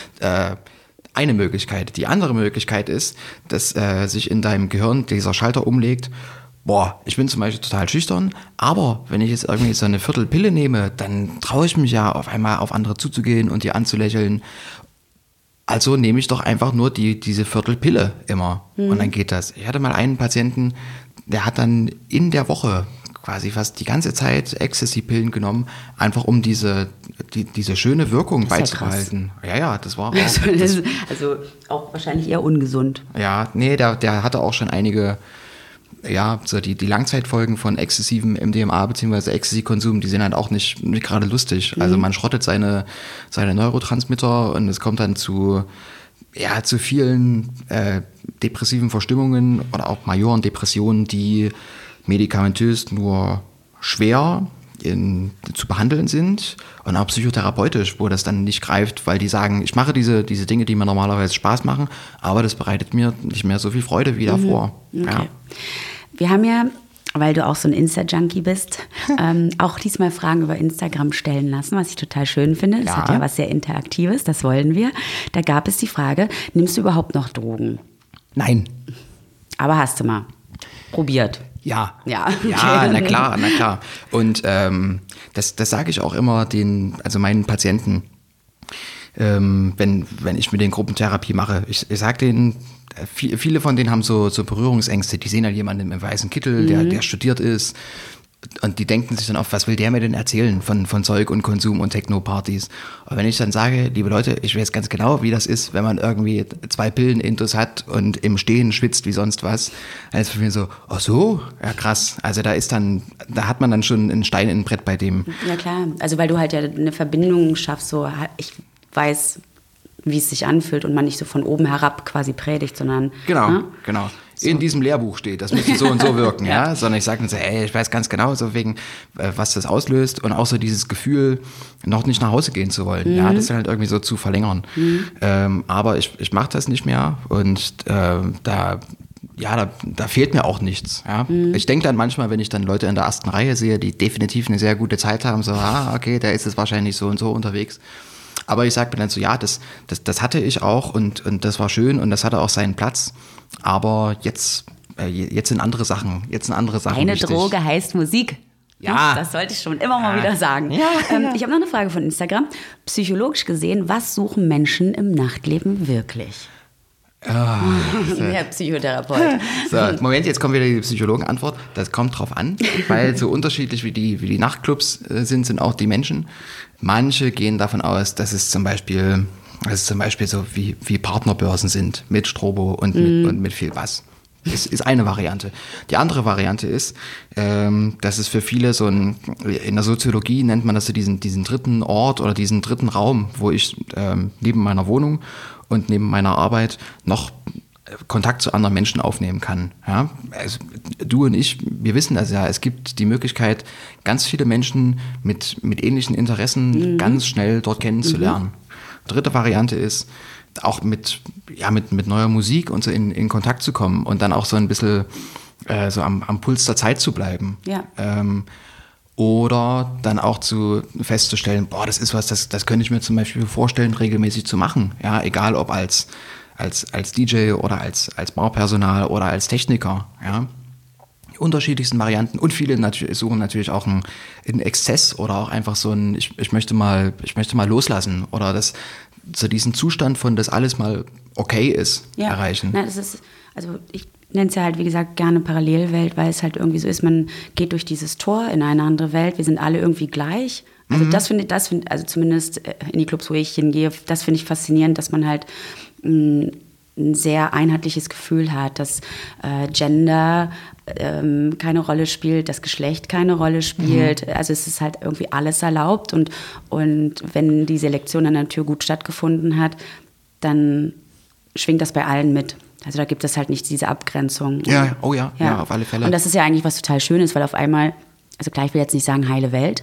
Eine Möglichkeit. Die andere Möglichkeit ist, dass sich in deinem Gehirn dieser Schalter umlegt, boah, ich bin zum Beispiel total schüchtern, aber wenn ich jetzt irgendwie so eine Viertelpille nehme, dann traue ich mich ja auf einmal auf andere zuzugehen und die anzulächeln. Also nehme ich doch einfach nur diese Viertelpille immer und dann geht das. Ich hatte mal einen Patienten, der hat dann in der Woche quasi fast die ganze Zeit Ecstasy-Pillen genommen, einfach um diese schöne Wirkung beizubehalten. Ja, das war auch. Also auch wahrscheinlich eher ungesund. Ja, nee, der hatte auch schon einige, so die Langzeitfolgen von exzessivem MDMA bzw. Ecstasy-Konsum, die sind halt auch nicht gerade lustig. Also man schrottet seine Neurotransmitter und es kommt dann zu vielen depressiven Verstimmungen oder auch majoren Depressionen, die medikamentös nur schwer zu behandeln sind und auch psychotherapeutisch, wo das dann nicht greift, weil die sagen, ich mache diese Dinge, die mir normalerweise Spaß machen, aber das bereitet mir nicht mehr so viel Freude wie davor. Okay. Ja. Wir haben ja, weil du auch so ein Insta-Junkie bist, auch diesmal Fragen über Instagram stellen lassen, was ich total schön finde. Das hat ja was sehr Interaktives, das wollen wir. Da gab es die Frage, nimmst du überhaupt noch Drogen? Nein. Aber hast du mal probiert? Ja, okay. Na klar. Und das sage ich auch immer meinen Patienten, wenn ich mit den Gruppentherapie mache. Ich sage denen, viele von denen haben so Berührungsängste. Die sehen halt jemanden im weißen Kittel, der studiert ist. Und die denken sich dann oft, was will der mir denn erzählen von Zeug und Konsum und Techno-Partys? Und wenn ich dann sage, liebe Leute, ich weiß ganz genau, wie das ist, wenn man irgendwie 2 Pillen intus hat und im Stehen schwitzt wie sonst was, dann ist für mich so, ach so, ja krass. Also da hat man dann schon einen Stein in ein Brett bei dem. Ja klar, also weil du halt ja eine Verbindung schaffst, so ich weiß, wie es sich anfühlt und man nicht so von oben herab quasi predigt, sondern... Genau. So. In diesem Lehrbuch steht, das müsste so und so wirken, ja. Sondern ich sage dann so, ich weiß ganz genau, so wegen, was das auslöst und auch so dieses Gefühl, noch nicht nach Hause gehen zu wollen, ja, das halt irgendwie so zu verlängern. Aber ich mache das nicht mehr und da fehlt mir auch nichts. Ja. Ich denke dann manchmal, wenn ich dann Leute in der ersten Reihe sehe, die definitiv eine sehr gute Zeit haben, so, okay, da ist es wahrscheinlich so und so unterwegs. Aber ich sage mir dann so, das hatte ich auch und das war schön und das hatte auch seinen Platz. Aber jetzt sind andere Sachen. Eine wichtig. Droge heißt Musik. Ja. Das sollte ich schon immer mal wieder sagen. Ich habe noch eine Frage von Instagram. Psychologisch gesehen, was suchen Menschen im Nachtleben wirklich? Der Psychotherapeut. So, Moment, jetzt kommt wieder die Psychologenantwort. Das kommt drauf an, weil so unterschiedlich wie die Nachtclubs sind auch die Menschen. Manche gehen davon aus, dass es zum Beispiel so wie Partnerbörsen sind mit Strobo und mit viel Bass. Das ist eine Variante. Die andere Variante ist, dass es für viele in der Soziologie nennt man das so diesen dritten Ort oder diesen dritten Raum, wo ich neben meiner Wohnung und neben meiner Arbeit noch Kontakt zu anderen Menschen aufnehmen kann. Ja? Also, du und ich, wir wissen das ja, es gibt die Möglichkeit, ganz viele Menschen mit ähnlichen Interessen ganz schnell dort kennenzulernen. Dritte Variante ist, auch mit neuer Musik und so in Kontakt zu kommen und dann auch so ein bisschen so am Puls der Zeit zu bleiben. Ja. Oder dann auch festzustellen, das ist was, das könnte ich mir zum Beispiel vorstellen, regelmäßig zu machen. Ja, egal ob als DJ oder als Barpersonal oder als Techniker. Ja. Die unterschiedlichsten Varianten und viele suchen natürlich auch einen Exzess oder auch einfach so ich möchte mal loslassen oder so diesen Zustand von, dass alles mal okay ist, erreichen. Ja, ich nenne es ja halt, wie gesagt, gerne Parallelwelt, weil es halt irgendwie so ist, man geht durch dieses Tor in eine andere Welt, wir sind alle irgendwie gleich. Also das finde ich, also zumindest in die Clubs, wo ich hingehe, das finde ich faszinierend, dass man halt ein sehr einheitliches Gefühl hat, dass Gender keine Rolle spielt, das Geschlecht keine Rolle spielt. Also es ist halt irgendwie alles erlaubt und wenn die Selektion an der Tür gut stattgefunden hat, dann schwingt das bei allen mit. Also da gibt es halt nicht diese Abgrenzung. Ja, auf alle Fälle. Und das ist ja eigentlich was total Schönes, weil auf einmal, also klar, ich will jetzt nicht sagen heile Welt,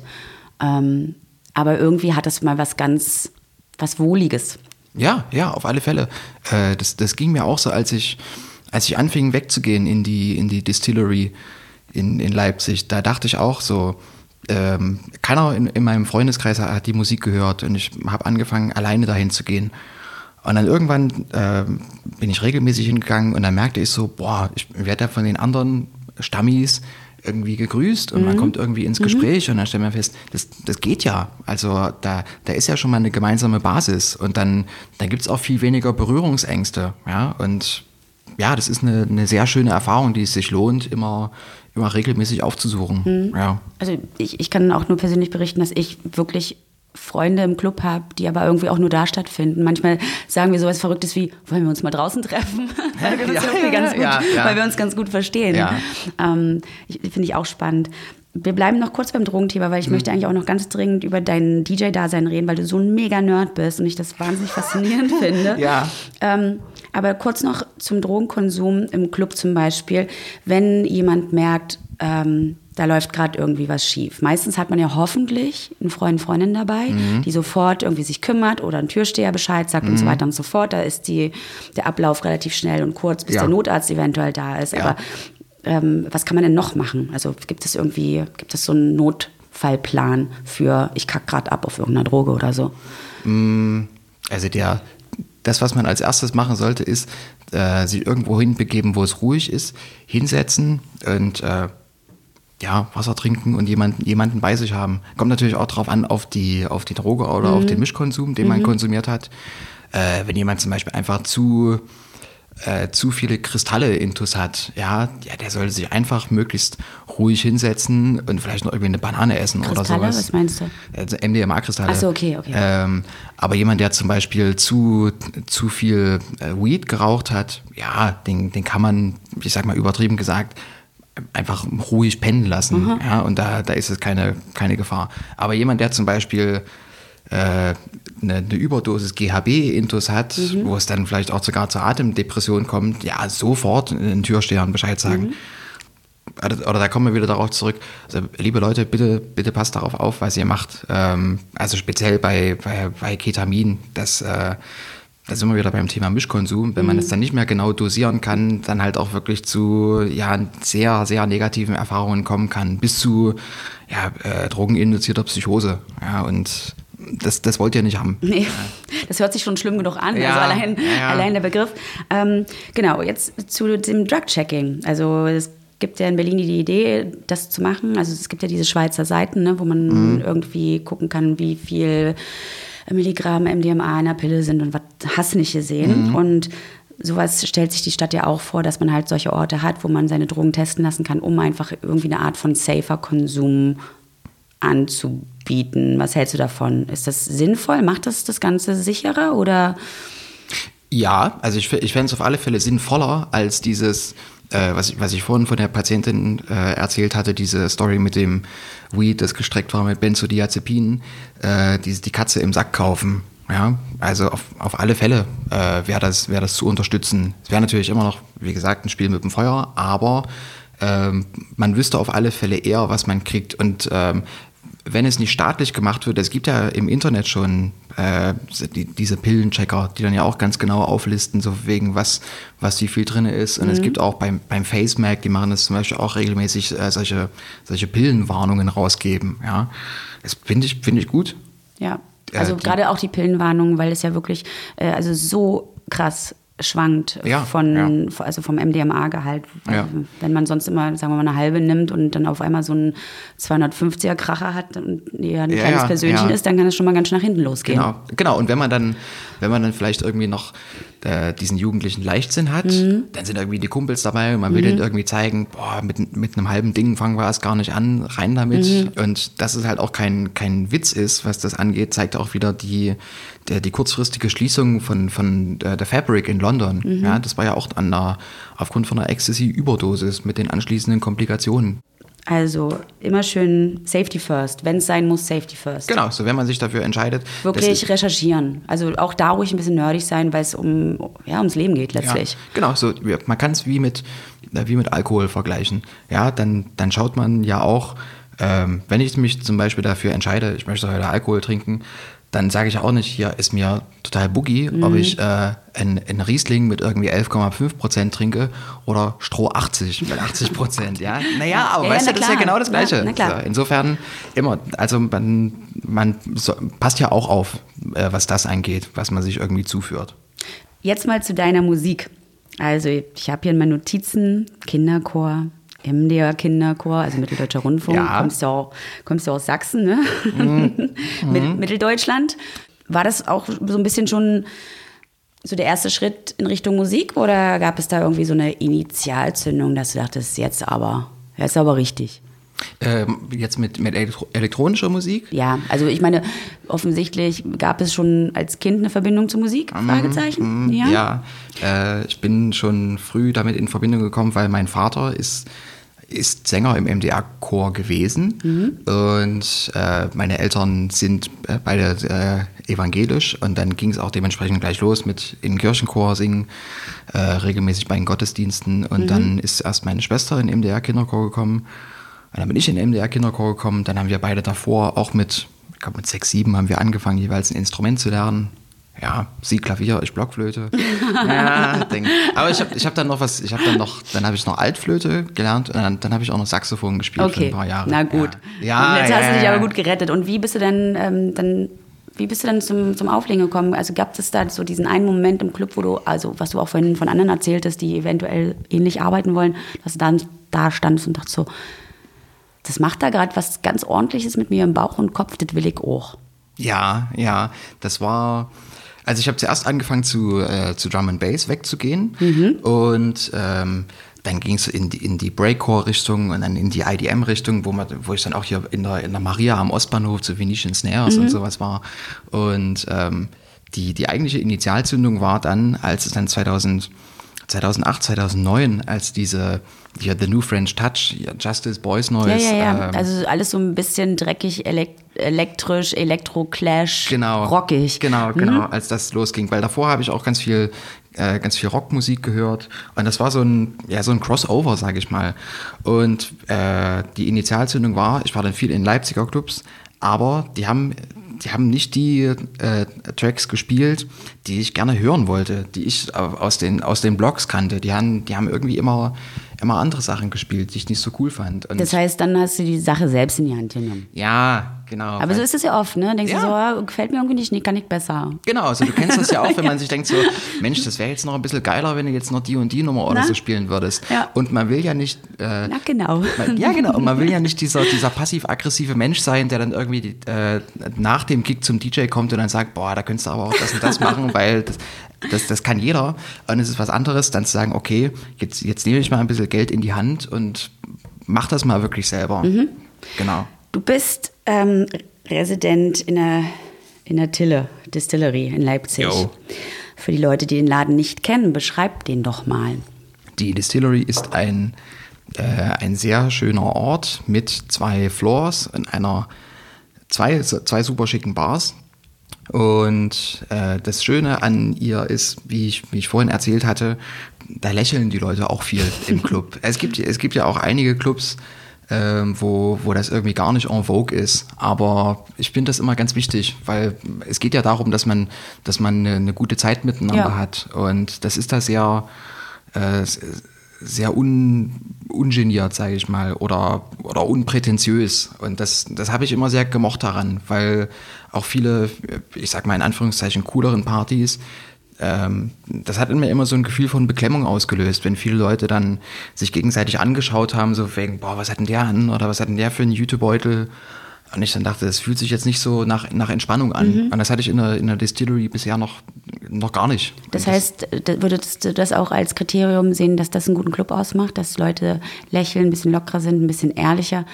aber irgendwie hat das mal was Wohliges. Ja, auf alle Fälle. Das ging mir auch so, als ich anfing wegzugehen in die Distillery in Leipzig. Da dachte ich auch so, keiner in meinem Freundeskreis hat die Musik gehört und ich habe angefangen, alleine dahin zu gehen. Und dann irgendwann bin ich regelmäßig hingegangen und dann merkte ich so, ich werde ja von den anderen Stammis irgendwie gegrüßt und man kommt irgendwie ins Gespräch und dann stellt man fest, das geht ja. Also da ist ja schon mal eine gemeinsame Basis und dann gibt es auch viel weniger Berührungsängste. Ja? Und ja, das ist eine sehr schöne Erfahrung, die es sich lohnt, immer regelmäßig aufzusuchen. Ja. Also ich kann auch nur persönlich berichten, dass ich wirklich Freunde im Club habe, die aber irgendwie auch nur da stattfinden. Manchmal sagen wir sowas Verrücktes wie, wollen wir uns mal draußen treffen? Weil wir uns ganz gut verstehen. Ja. Finde ich auch spannend. Wir bleiben noch kurz beim Drogenthema, weil ich möchte eigentlich auch noch ganz dringend über dein DJ-Dasein reden, weil du so ein mega Nerd bist und ich das wahnsinnig faszinierend finde. Ja. Aber kurz noch zum Drogenkonsum im Club zum Beispiel. Wenn jemand merkt, da läuft gerade irgendwie was schief. Meistens hat man ja hoffentlich einen Freund, Freundin dabei, die sofort irgendwie sich kümmert oder einen Türsteher Bescheid sagt und so weiter und so fort. Da ist der Ablauf relativ schnell und kurz, bis der Notarzt eventuell da ist. Ja. Aber was kann man denn noch machen? Also gibt es so einen Notfallplan für, ich kack gerade ab auf irgendeiner Droge oder so? Also das, was man als erstes machen sollte, ist, sich irgendwo hinbegeben, wo es ruhig ist, hinsetzen und Wasser trinken und jemanden bei sich haben. Kommt natürlich auch drauf an, auf die Droge oder auf den Mischkonsum, den man konsumiert hat. Wenn jemand zum Beispiel einfach zu viele Kristalle intus hat, der sollte sich einfach möglichst ruhig hinsetzen und vielleicht noch irgendwie eine Banane essen Kristalle, oder sowas. Was meinst du? Also MDMA-Kristalle. Ach so, okay. Aber jemand, der zum Beispiel zu viel Weed geraucht hat, den kann man, ich sag mal übertrieben gesagt, einfach ruhig pennen lassen. Und da ist es keine Gefahr. Aber jemand, der zum Beispiel eine Überdosis GHB-Intus hat, wo es dann vielleicht auch sogar zur Atemdepression kommt, sofort den Türstehern Bescheid sagen. Oder da kommen wir wieder darauf zurück. Also, liebe Leute, bitte passt darauf auf, was ihr macht. Also speziell bei Ketamin, da sind wir wieder beim Thema Mischkonsum. Wenn man es dann nicht mehr genau dosieren kann, dann halt auch wirklich zu sehr, sehr negativen Erfahrungen kommen kann, bis zu drogeninduzierter Psychose. Ja, und das wollt ihr nicht haben. Nee, das hört sich schon schlimm genug an, also allein der Begriff. Genau, jetzt zu dem Drug-Checking. Also es gibt ja in Berlin die Idee, das zu machen. Also es gibt ja diese Schweizer Seiten, wo man irgendwie gucken kann, wie viel Milligramm MDMA in der Pille sind und was hast du nicht gesehen. Und sowas stellt sich die Stadt ja auch vor, dass man halt solche Orte hat, wo man seine Drogen testen lassen kann, um einfach irgendwie eine Art von safer Konsum anzubieten. Was hältst du davon? Ist das sinnvoll? Macht das Ganze sicherer oder? Ja, also ich fände es auf alle Fälle sinnvoller als dieses, was ich vorhin von der Patientin erzählt hatte, diese Story mit dem Weed, das gestreckt war mit Benzodiazepinen, die Katze im Sack kaufen. Ja, also auf alle Fälle wäre das zu unterstützen. Es wäre natürlich immer noch, wie gesagt, ein Spiel mit dem Feuer, aber man wüsste auf alle Fälle eher, was man kriegt. Und wenn es nicht staatlich gemacht wird, es gibt ja im Internet schon diese Pillenchecker, die dann ja auch ganz genau auflisten, so wegen was wie viel drin ist. Und es gibt auch beim FaceMac, die machen das zum Beispiel auch regelmäßig, solche Pillenwarnungen rausgeben. Ja, das finde ich gut. Ja, also gerade auch die Pillenwarnung, weil es ja wirklich also so krass schwankt also vom MDMA-Gehalt. Ja. Wenn man sonst immer, sagen wir mal, eine halbe nimmt und dann auf einmal so einen 250er-Kracher hat und eher ein kleines Persönchen ist, dann kann es schon mal ganz schön nach hinten losgehen. Genau. Und wenn man dann vielleicht irgendwie noch diesen jugendlichen Leichtsinn hat, dann sind irgendwie die Kumpels dabei und man will denen irgendwie zeigen, boah, mit einem halben Ding fangen wir erst gar nicht an, rein damit. Und dass es halt auch kein Witz ist, was das angeht, zeigt auch wieder die kurzfristige Schließung von der Fabric in London. Ja, das war ja auch aufgrund von einer Ecstasy-Überdosis mit den anschließenden Komplikationen. Also immer schön Safety first. Wenn es sein muss, Safety first. Genau, so wenn man sich dafür entscheidet. Wirklich recherchieren. Also auch da ruhig ein bisschen nerdig sein, weil es ums Leben geht letztlich. Ja, genau, so, man kann es wie mit Alkohol vergleichen. Ja, dann schaut man ja auch, wenn ich mich zum Beispiel dafür entscheide, ich möchte heute Alkohol trinken, dann sage ich auch nicht, hier ist mir total boogie, ob ich einen Riesling mit irgendwie 11,5% trinke oder Stroh 80 mit 80%. Ja? Naja, aber weißt du, das ist ja genau das Gleiche. Ja, so, insofern immer, also man passt ja auch auf, was das angeht, was man sich irgendwie zuführt. Jetzt mal zu deiner Musik. Also ich habe hier in meinen Notizen Kinderchor, MDR-Kinderchor, also Mitteldeutscher Rundfunk, kommst du aus Sachsen, ne? Mitteldeutschland. War das auch so ein bisschen schon so der erste Schritt in Richtung Musik oder gab es da irgendwie so eine Initialzündung, dass du dachtest, jetzt ist aber richtig? Jetzt mit elektronischer Musik? Ja, also ich meine, offensichtlich gab es schon als Kind eine Verbindung zur Musik, Fragezeichen? Ja, ich bin schon früh damit in Verbindung gekommen, weil mein Vater ist Sänger im MDR-Chor gewesen und meine Eltern sind beide evangelisch und dann ging es auch dementsprechend gleich los mit im Kirchenchor singen, regelmäßig bei den Gottesdiensten und dann ist erst meine Schwester in den MDR-Kinderchor gekommen und dann bin ich in den MDR-Kinderchor gekommen, dann haben wir beide davor auch mit 6, 7 haben wir angefangen, jeweils ein Instrument zu lernen. Ja, sie Klavier, ich Blockflöte. Ja, aber ich hab dann habe ich noch Altflöte gelernt und dann habe ich auch noch Saxophon gespielt für ein paar Jahre. Na gut. Ja, jetzt hast du dich aber gut gerettet. Und wie bist du dann zum Auflegen gekommen? Also gab es da so diesen einen Moment im Club, wo du, also was du auch von anderen erzähltest, die eventuell ähnlich arbeiten wollen, dass du dann da standest und dachtest so, das macht da gerade was ganz Ordentliches mit mir im Bauch und Kopf, das will ich auch. Ja, das war... Also ich habe zuerst angefangen zu Drum and Bass wegzugehen und dann ging es in die Breakcore-Richtung und dann in die IDM-Richtung, wo ich dann auch hier in der Maria am Ostbahnhof zu Venetian Snares und sowas war. Und die eigentliche Initialzündung war dann, als es dann 2008, 2009, als The New French Touch, Justice, Boys Noise. Ja. Also alles so ein bisschen dreckig, elektrisch, Elektro-Clash, rockig. Genau, als das losging. Weil davor habe ich auch ganz viel Rockmusik gehört. Und das war so ein Crossover, sage ich mal. Und die Initialzündung war, ich war dann viel in Leipziger Clubs, aber die haben nicht die Tracks gespielt, die ich gerne hören wollte, die ich aus den Blogs kannte. Die haben irgendwie immer andere Sachen gespielt, die ich nicht so cool fand. Und das heißt, dann hast du die Sache selbst in die Hand genommen. Ja, genau. Aber so ist es ja oft, ne? Denkst du so, gefällt mir irgendwie nicht, kann ich besser. Genau, also du kennst das ja auch, wenn man sich denkt so, Mensch, das wäre jetzt noch ein bisschen geiler, wenn du jetzt noch die und die Nummer oder so spielen würdest. Ja. Und man will ja nicht... Na genau. Und man will ja nicht dieser passiv-aggressive Mensch sein, der dann irgendwie nach dem Gig zum DJ kommt und dann sagt, boah, da könntest du aber auch das und das machen, weil... Das kann jeder. Und es ist was anderes, dann zu sagen, okay, jetzt nehme ich mal ein bisschen Geld in die Hand und mach das mal wirklich selber. Genau. Du bist Resident in der Tille Distillery in Leipzig. Jo. Für die Leute, die den Laden nicht kennen, beschreib den doch mal. Die Distillery ist ein sehr schöner Ort mit 2 Floors in zwei super schicken Bars. Und das Schöne an ihr ist, wie ich vorhin erzählt hatte, da lächeln die Leute auch viel im Club. Es gibt ja auch einige Clubs, wo das irgendwie gar nicht en vogue ist. Aber ich finde das immer ganz wichtig, weil es geht ja darum, dass man eine gute Zeit miteinander hat. Und das ist da sehr ungeniert, sage ich mal, oder unprätentiös. Und das habe ich immer sehr gemocht daran, weil auch viele, ich sag mal in Anführungszeichen, cooleren Partys, das hat in mir immer so ein Gefühl von Beklemmung ausgelöst, wenn viele Leute dann sich gegenseitig angeschaut haben, so wegen, boah, was hat denn der an oder was hat denn der für einen Jutebeutel? Und ich dann dachte, das fühlt sich jetzt nicht so nach Entspannung an. Und das hatte ich in der Distillery bisher noch gar nicht. Das heißt, würdest du das auch als Kriterium sehen, dass das einen guten Club ausmacht, dass Leute lächeln, ein bisschen lockerer sind, ein bisschen ehrlicher,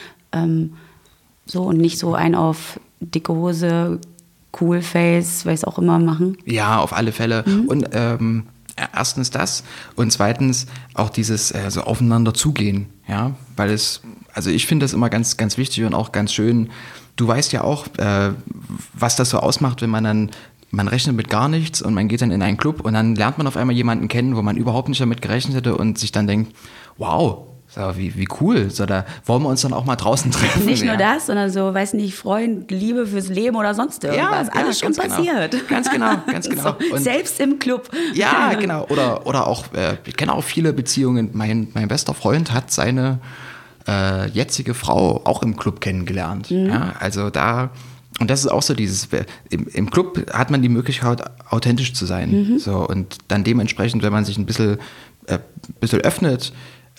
so und nicht so ein auf dicke Hose, cool Face, weiß auch immer machen? Ja, auf alle Fälle. Und erstens das und zweitens auch dieses so aufeinander zugehen, ja, weil also ich finde das immer ganz, ganz wichtig und auch ganz schön. Du weißt ja auch, was das so ausmacht, wenn man rechnet mit gar nichts und man geht dann in einen Club und dann lernt man auf einmal jemanden kennen, wo man überhaupt nicht damit gerechnet hätte und sich dann denkt, wow, so, wie cool, so, da wollen wir uns dann auch mal draußen treffen. Nicht nur das, sondern so, weiß nicht, Freund, Liebe fürs Leben oder sonst irgendwas. Alles schon passiert. Ganz genau. So, Und selbst im Club. Ja, genau. Oder auch, ich kenne auch viele Beziehungen. Mein bester Freund hat seine jetzige Frau auch im Club kennengelernt. Ja, also und das ist auch so dieses, im Club hat man die Möglichkeit, authentisch zu sein. So, und dann dementsprechend, wenn man sich ein bisschen öffnet,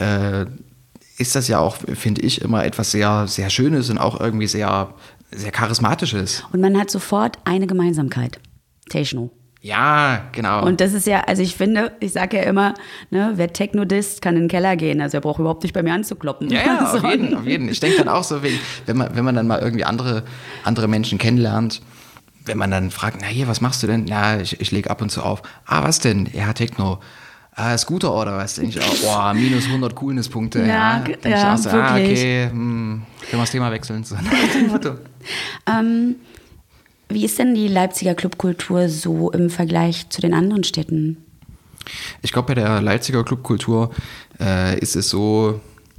ist das ja auch, finde ich, immer etwas sehr, sehr Schönes und auch irgendwie sehr, sehr Charismatisches. Und man hat sofort eine Gemeinsamkeit. Techno. Ja, genau. Und das ist ja, also ich finde, ich sage ja immer, ne, wer Techno-Disst, kann in den Keller gehen. Also er braucht überhaupt nicht bei mir anzukloppen. Ja, auf jeden. Ich denke dann auch so, wenn man dann mal irgendwie andere Menschen kennenlernt, wenn man dann fragt, na hier, was machst du denn? Ja, ich lege ab und zu auf. Ah, was denn? Ja, Techno. Scooter oder was? Denke ich auch, minus 100 Coolness-Punkte. Ja, denke ich auch so, okay, können wir das Thema wechseln? So. Wie ist denn die Leipziger Clubkultur so im Vergleich zu den anderen Städten? Ich glaube, bei der Leipziger Clubkultur ist es so,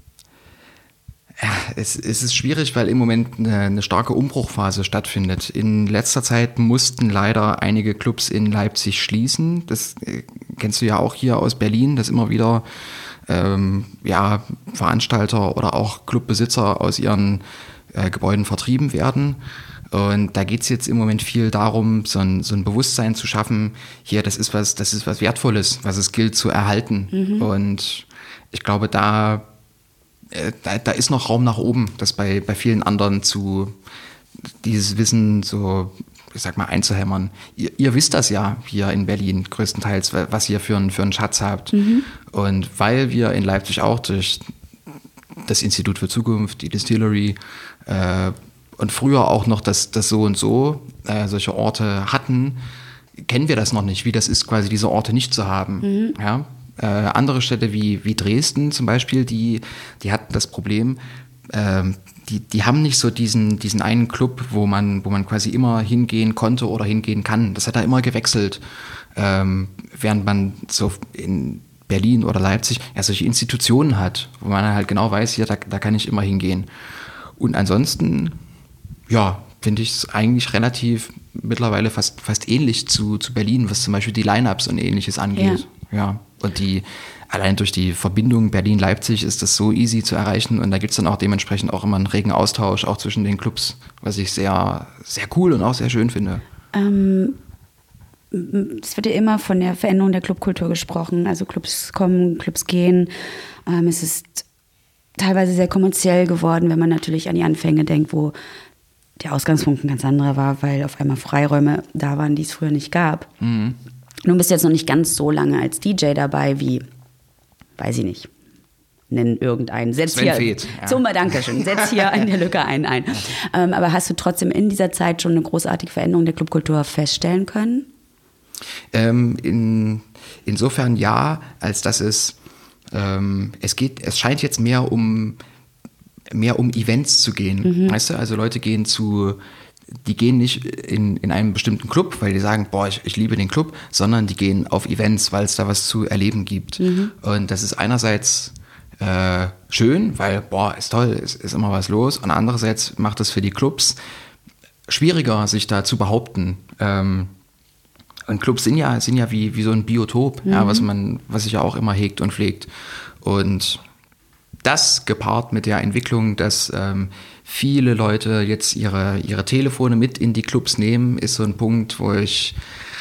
es ist schwierig, weil im Moment eine starke Umbruchphase stattfindet. In letzter Zeit mussten leider einige Clubs in Leipzig schließen. Das kennst du ja auch hier aus Berlin, dass immer wieder Veranstalter oder auch Clubbesitzer aus ihren Gebäuden vertrieben werden. Und da geht es jetzt im Moment viel darum, so ein Bewusstsein zu schaffen, hier, das ist was Wertvolles, was es gilt zu erhalten. Und ich glaube, da ist noch Raum nach oben, das bei vielen anderen dieses Wissen so, ich sag mal, einzuhämmern. Ihr wisst das ja hier in Berlin größtenteils, was ihr für einen Schatz habt. Und weil wir in Leipzig auch durch das Institut für Zukunft, die Distillery und früher auch noch das so und so solche Orte hatten, kennen wir das noch nicht, wie das ist, quasi diese Orte nicht zu haben. Ja? Andere Städte wie Dresden zum Beispiel, die hatten das Problem, die haben nicht so diesen einen Club, wo man quasi immer hingehen konnte oder hingehen kann. Das hat da immer gewechselt, während man so in Berlin oder Leipzig solche Institutionen hat, wo man halt genau weiß, hier, da kann ich immer hingehen. Und ansonsten, ja, finde ich es eigentlich relativ mittlerweile fast ähnlich zu Berlin, was zum Beispiel die Line-Ups und Ähnliches angeht. Ja. Und allein durch die Verbindung Berlin-Leipzig ist das so easy zu erreichen und da gibt es dann auch dementsprechend auch immer einen regen Austausch, auch zwischen den Clubs, was ich sehr, sehr cool und auch sehr schön finde. Es wird ja immer von der Veränderung der Clubkultur gesprochen. Also Clubs kommen, Clubs gehen. Es ist teilweise sehr kommerziell geworden, wenn man natürlich an die Anfänge denkt, wo der Ausgangspunkt ein ganz anderer war, weil auf einmal Freiräume da waren, die es früher nicht gab. Du bist jetzt noch nicht ganz so lange als DJ dabei wie, weiß ich nicht, nenn irgendeinen. Setz Sven hier, Feth, ja. Dankeschön, setz hier in der Lücke einen ein. Aber hast du trotzdem in dieser Zeit schon eine großartige Veränderung der Clubkultur feststellen können? Insofern ja, als dass es scheint jetzt mehr um Events zu gehen. Weißt du, also Leute gehen nicht in einen bestimmten Club, weil die sagen, boah, ich liebe den Club, sondern die gehen auf Events, weil es da was zu erleben gibt. Und das ist einerseits schön, weil, boah, ist toll, ist immer was los. Und andererseits macht es für die Clubs schwieriger, sich da zu behaupten. Und Clubs sind ja wie so ein Biotop, ja, was sich ja auch immer hegt und pflegt. Und das gepaart mit der Entwicklung, dass viele Leute jetzt ihre Telefone mit in die Clubs nehmen, ist so ein Punkt, wo ist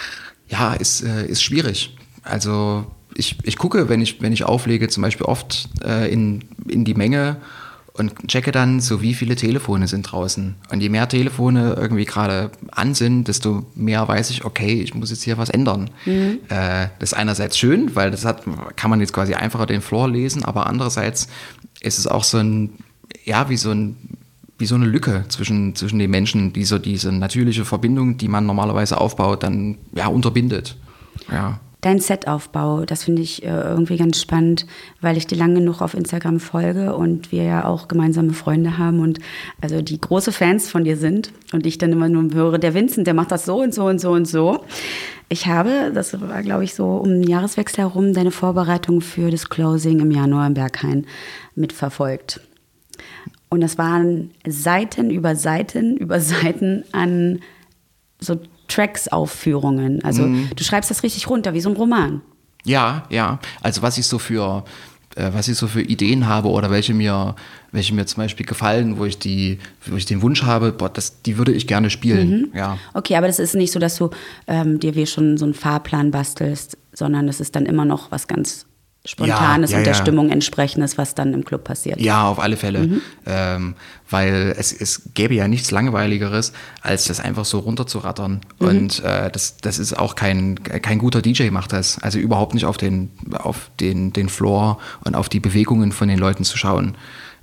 schwierig. Also ich gucke, wenn ich auflege, zum Beispiel oft in die Menge und checke dann, so wie viele Telefone sind draußen. Und je mehr Telefone irgendwie gerade an sind, desto mehr weiß ich, okay, ich muss jetzt hier was ändern. Das ist einerseits schön, weil kann man jetzt quasi einfacher den Floor lesen, aber andererseits ist es auch wie so eine Lücke zwischen den Menschen, die so diese natürliche Verbindung, die man normalerweise aufbaut, dann unterbindet. Ja. Dein Setaufbau, das finde ich irgendwie ganz spannend, weil ich dir lang genug auf Instagram folge und wir ja auch gemeinsame Freunde haben und also die große Fans von dir sind und ich dann immer nur höre, der Vincent, der macht das so und so und so und so. Ich habe, das war glaube ich so um den Jahreswechsel herum, deine Vorbereitung für das Closing im Januar im Berghain mitverfolgt. Und das waren Seiten über Seiten über Seiten an so Tracks-Aufführungen. Also du schreibst das richtig runter, wie so ein Roman. Ja. Also was ich so für Ideen habe oder welche mir zum Beispiel gefallen, wo ich den Wunsch habe, boah, die würde ich gerne spielen. Ja. Okay, aber das ist nicht so, dass du dir wie schon so einen Fahrplan bastelst, sondern es ist dann immer noch was ganz Spontanes und der Stimmung entsprechendes, was dann im Club passiert. Ja, auf alle Fälle. Weil es gäbe ja nichts Langweiligeres, als das einfach so runterzurattern. Und das ist auch kein guter DJ macht das. Also überhaupt nicht auf den Floor und auf die Bewegungen von den Leuten zu schauen.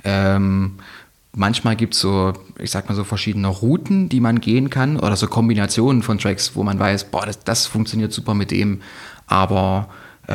Manchmal gibt es so, ich sag mal so verschiedene Routen, die man gehen kann oder so Kombinationen von Tracks, wo man weiß, boah, das funktioniert super mit dem. Aber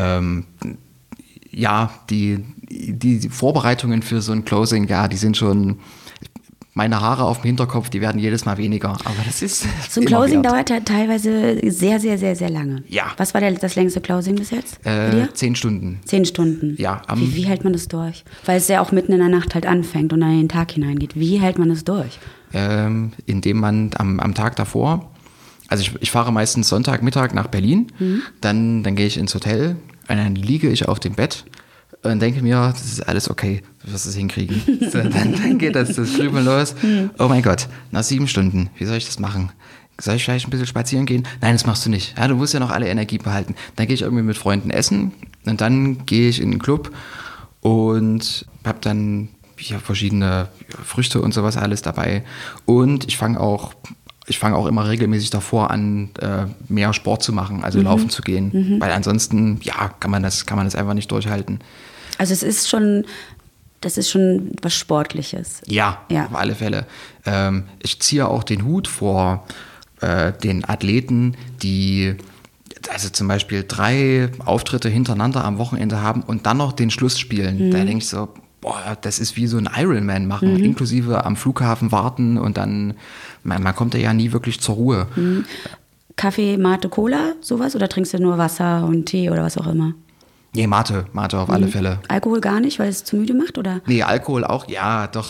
die Vorbereitungen für so ein Closing, die sind schon, meine Haare auf dem Hinterkopf, die werden jedes Mal weniger, aber das ist so ein Closing dauert ja teilweise sehr, sehr, sehr, sehr lange. Ja. Was war das längste Closing bis jetzt? 10 Stunden. 10 Stunden? Ja. Wie hält man das durch? Weil es ja auch mitten in der Nacht halt anfängt und dann in den Tag hineingeht. Wie hält man das durch? Indem man am Tag davor, also ich fahre meistens Sonntagmittag nach Berlin, dann gehe ich ins Hotel und dann liege ich auf dem Bett und denke mir, das ist alles okay, du wirst es hinkriegen. So, dann geht das Grübeln los. Oh mein Gott, nach 7 Stunden, wie soll ich das machen? Soll ich vielleicht ein bisschen spazieren gehen? Nein, das machst du nicht. Ja, du musst ja noch alle Energie behalten. Dann gehe ich irgendwie mit Freunden essen und dann gehe ich in den Club und habe dann verschiedene Früchte und sowas alles dabei. Und ich fange auch immer regelmäßig davor an, mehr Sport zu machen, also laufen zu gehen. Weil ansonsten, kann man das einfach nicht durchhalten. Also das ist schon was Sportliches. Ja, auf alle Fälle. Ich ziehe auch den Hut vor den Athleten, die also zum Beispiel 3 Auftritte hintereinander am Wochenende haben und dann noch den Schluss spielen. Da denke ich so, boah, das ist wie so ein Ironman machen, inklusive am Flughafen warten und dann, man kommt ja nie wirklich zur Ruhe. Kaffee, Mate, Cola, sowas? Oder trinkst du nur Wasser und Tee oder was auch immer? Nee, Mate auf alle Fälle. Alkohol gar nicht, weil es zu müde macht, oder? Nee, Alkohol auch, ja, doch.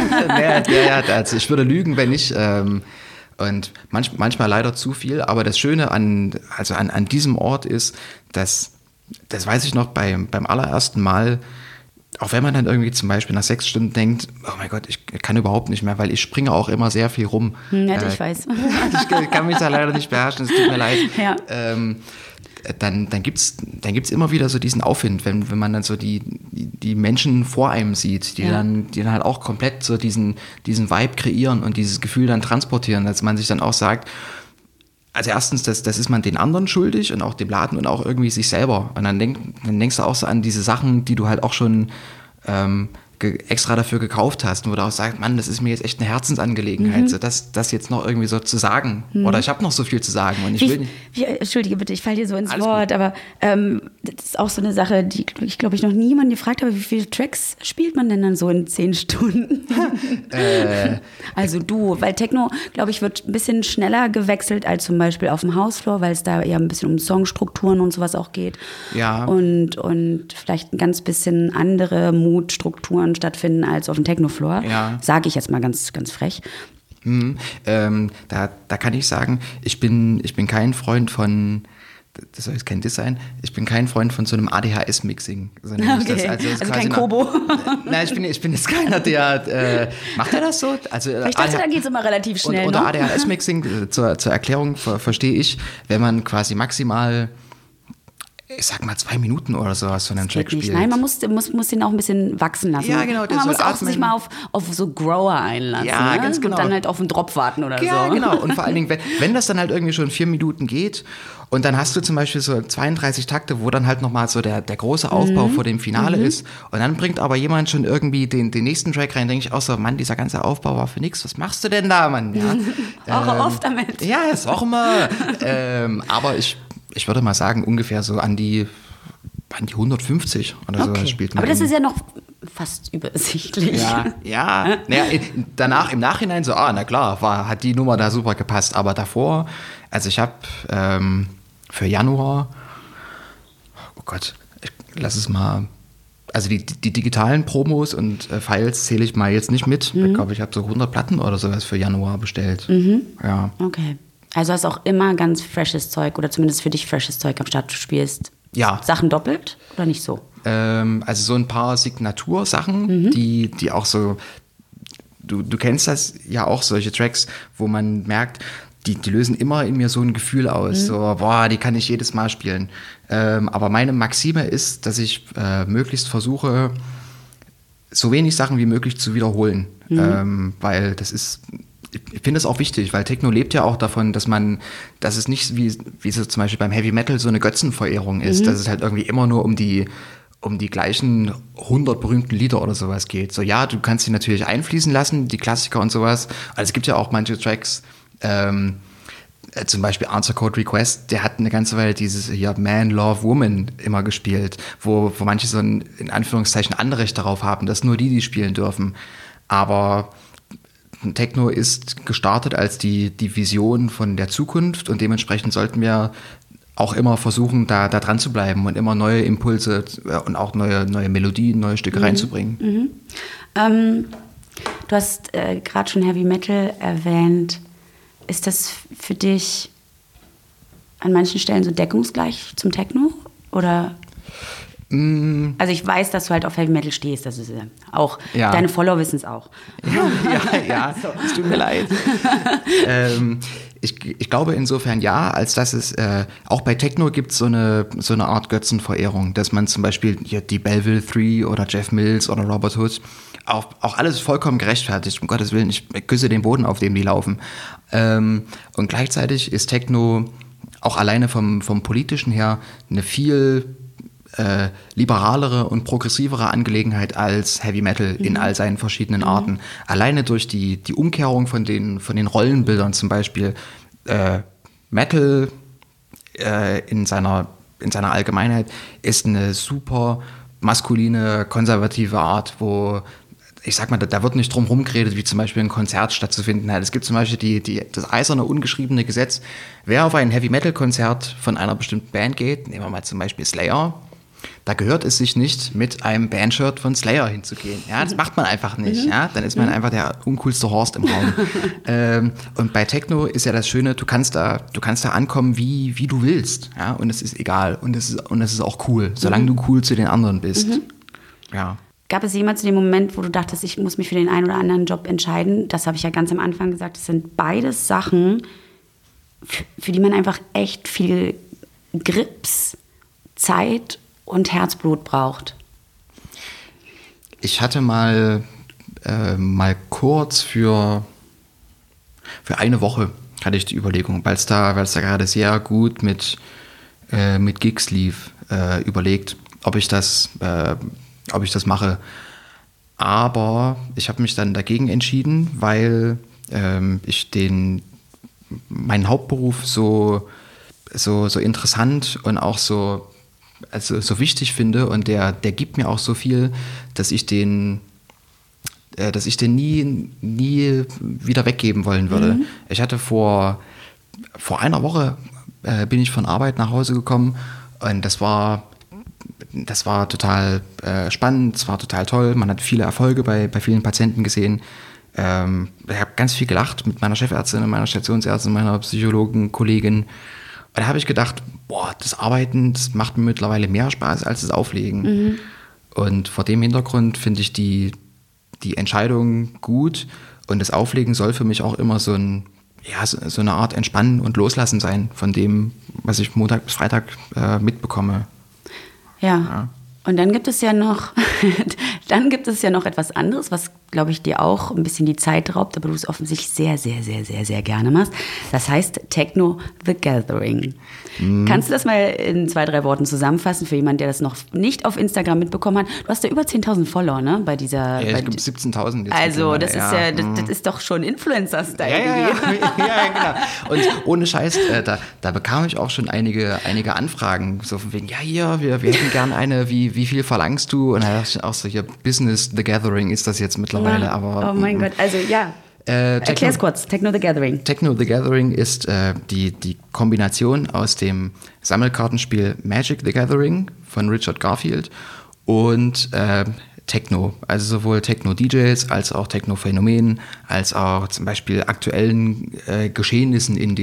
Also ich würde lügen, wenn nicht. Und manchmal leider zu viel. Aber das Schöne an diesem Ort ist, dass, das weiß ich noch beim allerersten Mal, auch wenn man dann irgendwie zum Beispiel nach 6 Stunden denkt, oh mein Gott, ich kann überhaupt nicht mehr, weil ich springe auch immer sehr viel rum. Ja, ich weiß. Ich kann mich da leider nicht beherrschen, es tut mir leid. Ja. Dann gibt's immer wieder so diesen Aufwind, wenn man dann so die Menschen vor einem sieht, die dann halt auch komplett so diesen Vibe kreieren und dieses Gefühl dann transportieren, dass man sich dann auch sagt, Also erstens, das ist man den anderen schuldig und auch dem Laden und auch irgendwie sich selber. Und dann denkst du auch so an diese Sachen, die du halt auch schon extra dafür gekauft hast, wo du auch sagst, Mann, das ist mir jetzt echt eine Herzensangelegenheit, so das jetzt noch irgendwie so zu sagen. Oder ich habe noch so viel zu sagen und ich will nicht. Entschuldige bitte, ich falle dir so ins Alles Wort, gut. aber das ist auch so eine Sache, die ich glaube ich noch niemanden gefragt habe, wie viele Tracks spielt man denn dann so in 10 Stunden? Also du, weil Techno, glaube ich, wird ein bisschen schneller gewechselt als zum Beispiel auf dem Hausfloor, weil es da eher ein bisschen um Songstrukturen und sowas auch geht. Ja. Und vielleicht ein ganz bisschen andere Moodstrukturen stattfinden als auf dem Techno-Floor. Ja. Sage ich jetzt mal ganz, ganz frech. Da kann ich sagen, ich bin kein Freund von, das soll jetzt kein Diss sein, ich bin kein Freund von so einem ADHS-Mixing. Okay. Also kein Kobo. Nein, ich bin jetzt keiner, der, macht er das so? Also, Ich dachte, dann geht es immer relativ schnell. Unter ne? ADHS-Mixing, zur Erklärung, verstehe ich, wenn man quasi maximal, ich sag mal 2 Minuten oder sowas von einem Track Geht nicht. spielt. Nein, man muss den auch ein bisschen wachsen lassen. Ja, genau, der Man soll muss auch atmen. sich mal auf so Grower einlassen. Ja, ne? ganz genau. Und dann halt auf einen Drop warten oder Ja, so. genau. Und vor allen Dingen, wenn das dann halt irgendwie schon 4 Minuten geht und dann hast du zum Beispiel so 32 Takte, wo dann halt nochmal so der große Aufbau vor dem Finale ist und dann bringt aber jemand schon irgendwie den nächsten Track rein, denke ich auch so, Mann, dieser ganze Aufbau war für nix. Was machst du denn da, Mann? Ja, Auch oft damit. Ja, ist auch immer. Aber ich würde mal sagen, ungefähr so an die 150 oder so spielt man. Aber das ist ja noch fast übersichtlich. Ja. Naja, danach, im Nachhinein so, na klar, hat die Nummer da super gepasst. Aber davor, also ich habe für Januar, oh Gott, lass es mal, also die digitalen Promos und Files zähle ich mal jetzt nicht mit. Ich glaube, ich habe so 100 Platten oder sowas für Januar bestellt. Ja. Okay. Also hast auch immer ganz freshes Zeug oder zumindest für dich freshes Zeug am Start. Du spielst Sachen doppelt oder nicht so? Also so ein paar Signatursachen, die auch so, du kennst das ja auch, solche Tracks, wo man merkt, die lösen immer in mir so ein Gefühl aus, so, boah, die kann ich jedes Mal spielen. Aber meine Maxime ist, dass ich möglichst versuche, so wenig Sachen wie möglich zu wiederholen, weil das ist, ich finde es auch wichtig, weil Techno lebt ja auch davon, dass es nicht wie so zum Beispiel beim Heavy Metal so eine Götzenverehrung ist, dass es halt irgendwie immer nur um die gleichen 100 berühmten Lieder oder sowas geht. So, ja, du kannst sie natürlich einfließen lassen, die Klassiker und sowas. Also es gibt ja auch manche Tracks, zum Beispiel Answer Code Request, der hat eine ganze Weile dieses hier Man, Love, Woman immer gespielt, wo manche so ein, in Anführungszeichen, Anrecht darauf haben, dass nur die spielen dürfen. Aber Techno ist gestartet als die Vision von der Zukunft und dementsprechend sollten wir auch immer versuchen, da dran zu bleiben und immer neue Impulse und auch neue Melodien, neue Stücke reinzubringen. Du hast gerade schon Heavy Metal erwähnt. Ist das für dich an manchen Stellen so deckungsgleich zum Techno? Oder? Also ich weiß, dass du halt auf Heavy Metal stehst. Das ist auch, deine Follower wissen es auch. Ja, es tut mir leid. Ich glaube insofern ja, als dass es auch bei Techno gibt so eine Art Götzenverehrung, dass man zum Beispiel die Belleville 3 oder Jeff Mills oder Robert Hood, auch alles vollkommen gerechtfertigt, um Gottes Willen, ich küsse den Boden, auf dem die laufen. Und gleichzeitig ist Techno auch alleine vom Politischen her eine viel liberalere und progressivere Angelegenheit als Heavy Metal in all seinen verschiedenen Arten. Alleine durch die Umkehrung von den Rollenbildern zum Beispiel. Metal in seiner Allgemeinheit ist eine super maskuline, konservative Art, wo ich sag mal, da wird nicht drum rumgeredet, wie zum Beispiel ein Konzert stattzufinden hat. Es gibt zum Beispiel das eiserne, ungeschriebene Gesetz, wer auf ein Heavy-Metal-Konzert von einer bestimmten Band geht, nehmen wir mal zum Beispiel Slayer, da gehört es sich nicht, mit einem Bandshirt von Slayer hinzugehen. Ja, das macht man einfach nicht. Ja? Dann ist man einfach der uncoolste Horst im Raum. Und bei Techno ist ja das Schöne, du kannst da ankommen, wie du willst. Ja? Und es ist egal. Und es ist auch cool, solange du cool zu den anderen bist. Ja. Gab es jemals zu dem Moment, wo du dachtest, ich muss mich für den einen oder anderen Job entscheiden? Das habe ich ja ganz am Anfang gesagt. Das sind beides Sachen, für die man einfach echt viel Grips, Zeit und Herzblut braucht. Ich hatte mal kurz für eine Woche hatte ich die Überlegung, weil es da gerade sehr gut mit Gigs lief, überlegt, ob ich das mache. Aber ich habe mich dann dagegen entschieden, weil ich meinen Hauptberuf so interessant und auch so wichtig finde, und der gibt mir auch so viel, dass ich den nie wieder weggeben wollen würde. Ich hatte vor einer Woche bin ich von Arbeit nach Hause gekommen, und das war total spannend, es war total toll. Man hat viele Erfolge bei vielen Patienten gesehen. Ich habe ganz viel gelacht mit meiner Chefärztin, meiner Stationsärztin, meiner Psychologen-Kollegin. Und da habe ich gedacht, das Arbeiten, das macht mir mittlerweile mehr Spaß als das Auflegen. Und vor dem Hintergrund finde ich die Entscheidung gut. Und das Auflegen soll für mich auch immer so eine Art Entspannen und Loslassen sein von dem, was ich Montag bis Freitag mitbekomme. Ja. Und dann gibt es ja noch etwas anderes, was, glaube ich, dir auch ein bisschen die Zeit raubt, aber du es offensichtlich sehr, sehr, sehr, sehr, sehr gerne machst. Das heißt Techno The Gathering. Kannst du das mal in 2, 3 Worten zusammenfassen für jemanden, der das noch nicht auf Instagram mitbekommen hat? Du hast ja über 10.000 Follower, ne? Bei dieser. Ja, ich glaube 17.000 jetzt. Also, das ist doch schon Influencer-Style. Ja, genau. Und ohne Scheiß, da bekam ich auch schon einige Anfragen, so von wegen, ja, hier, wir hätten gern eine, wie viel verlangst du? Und da dachte ich auch so, hier, Business The Gathering ist das jetzt mittlerweile, aber. Oh mein Gott, also ja. Erklär's kurz, Techno The Gathering. Techno The Gathering ist die Kombination aus dem Sammelkartenspiel Magic The Gathering von Richard Garfield und Techno. Also sowohl Techno-DJs als auch Techno-Phänomenen, als auch zum Beispiel aktuellen Geschehnissen in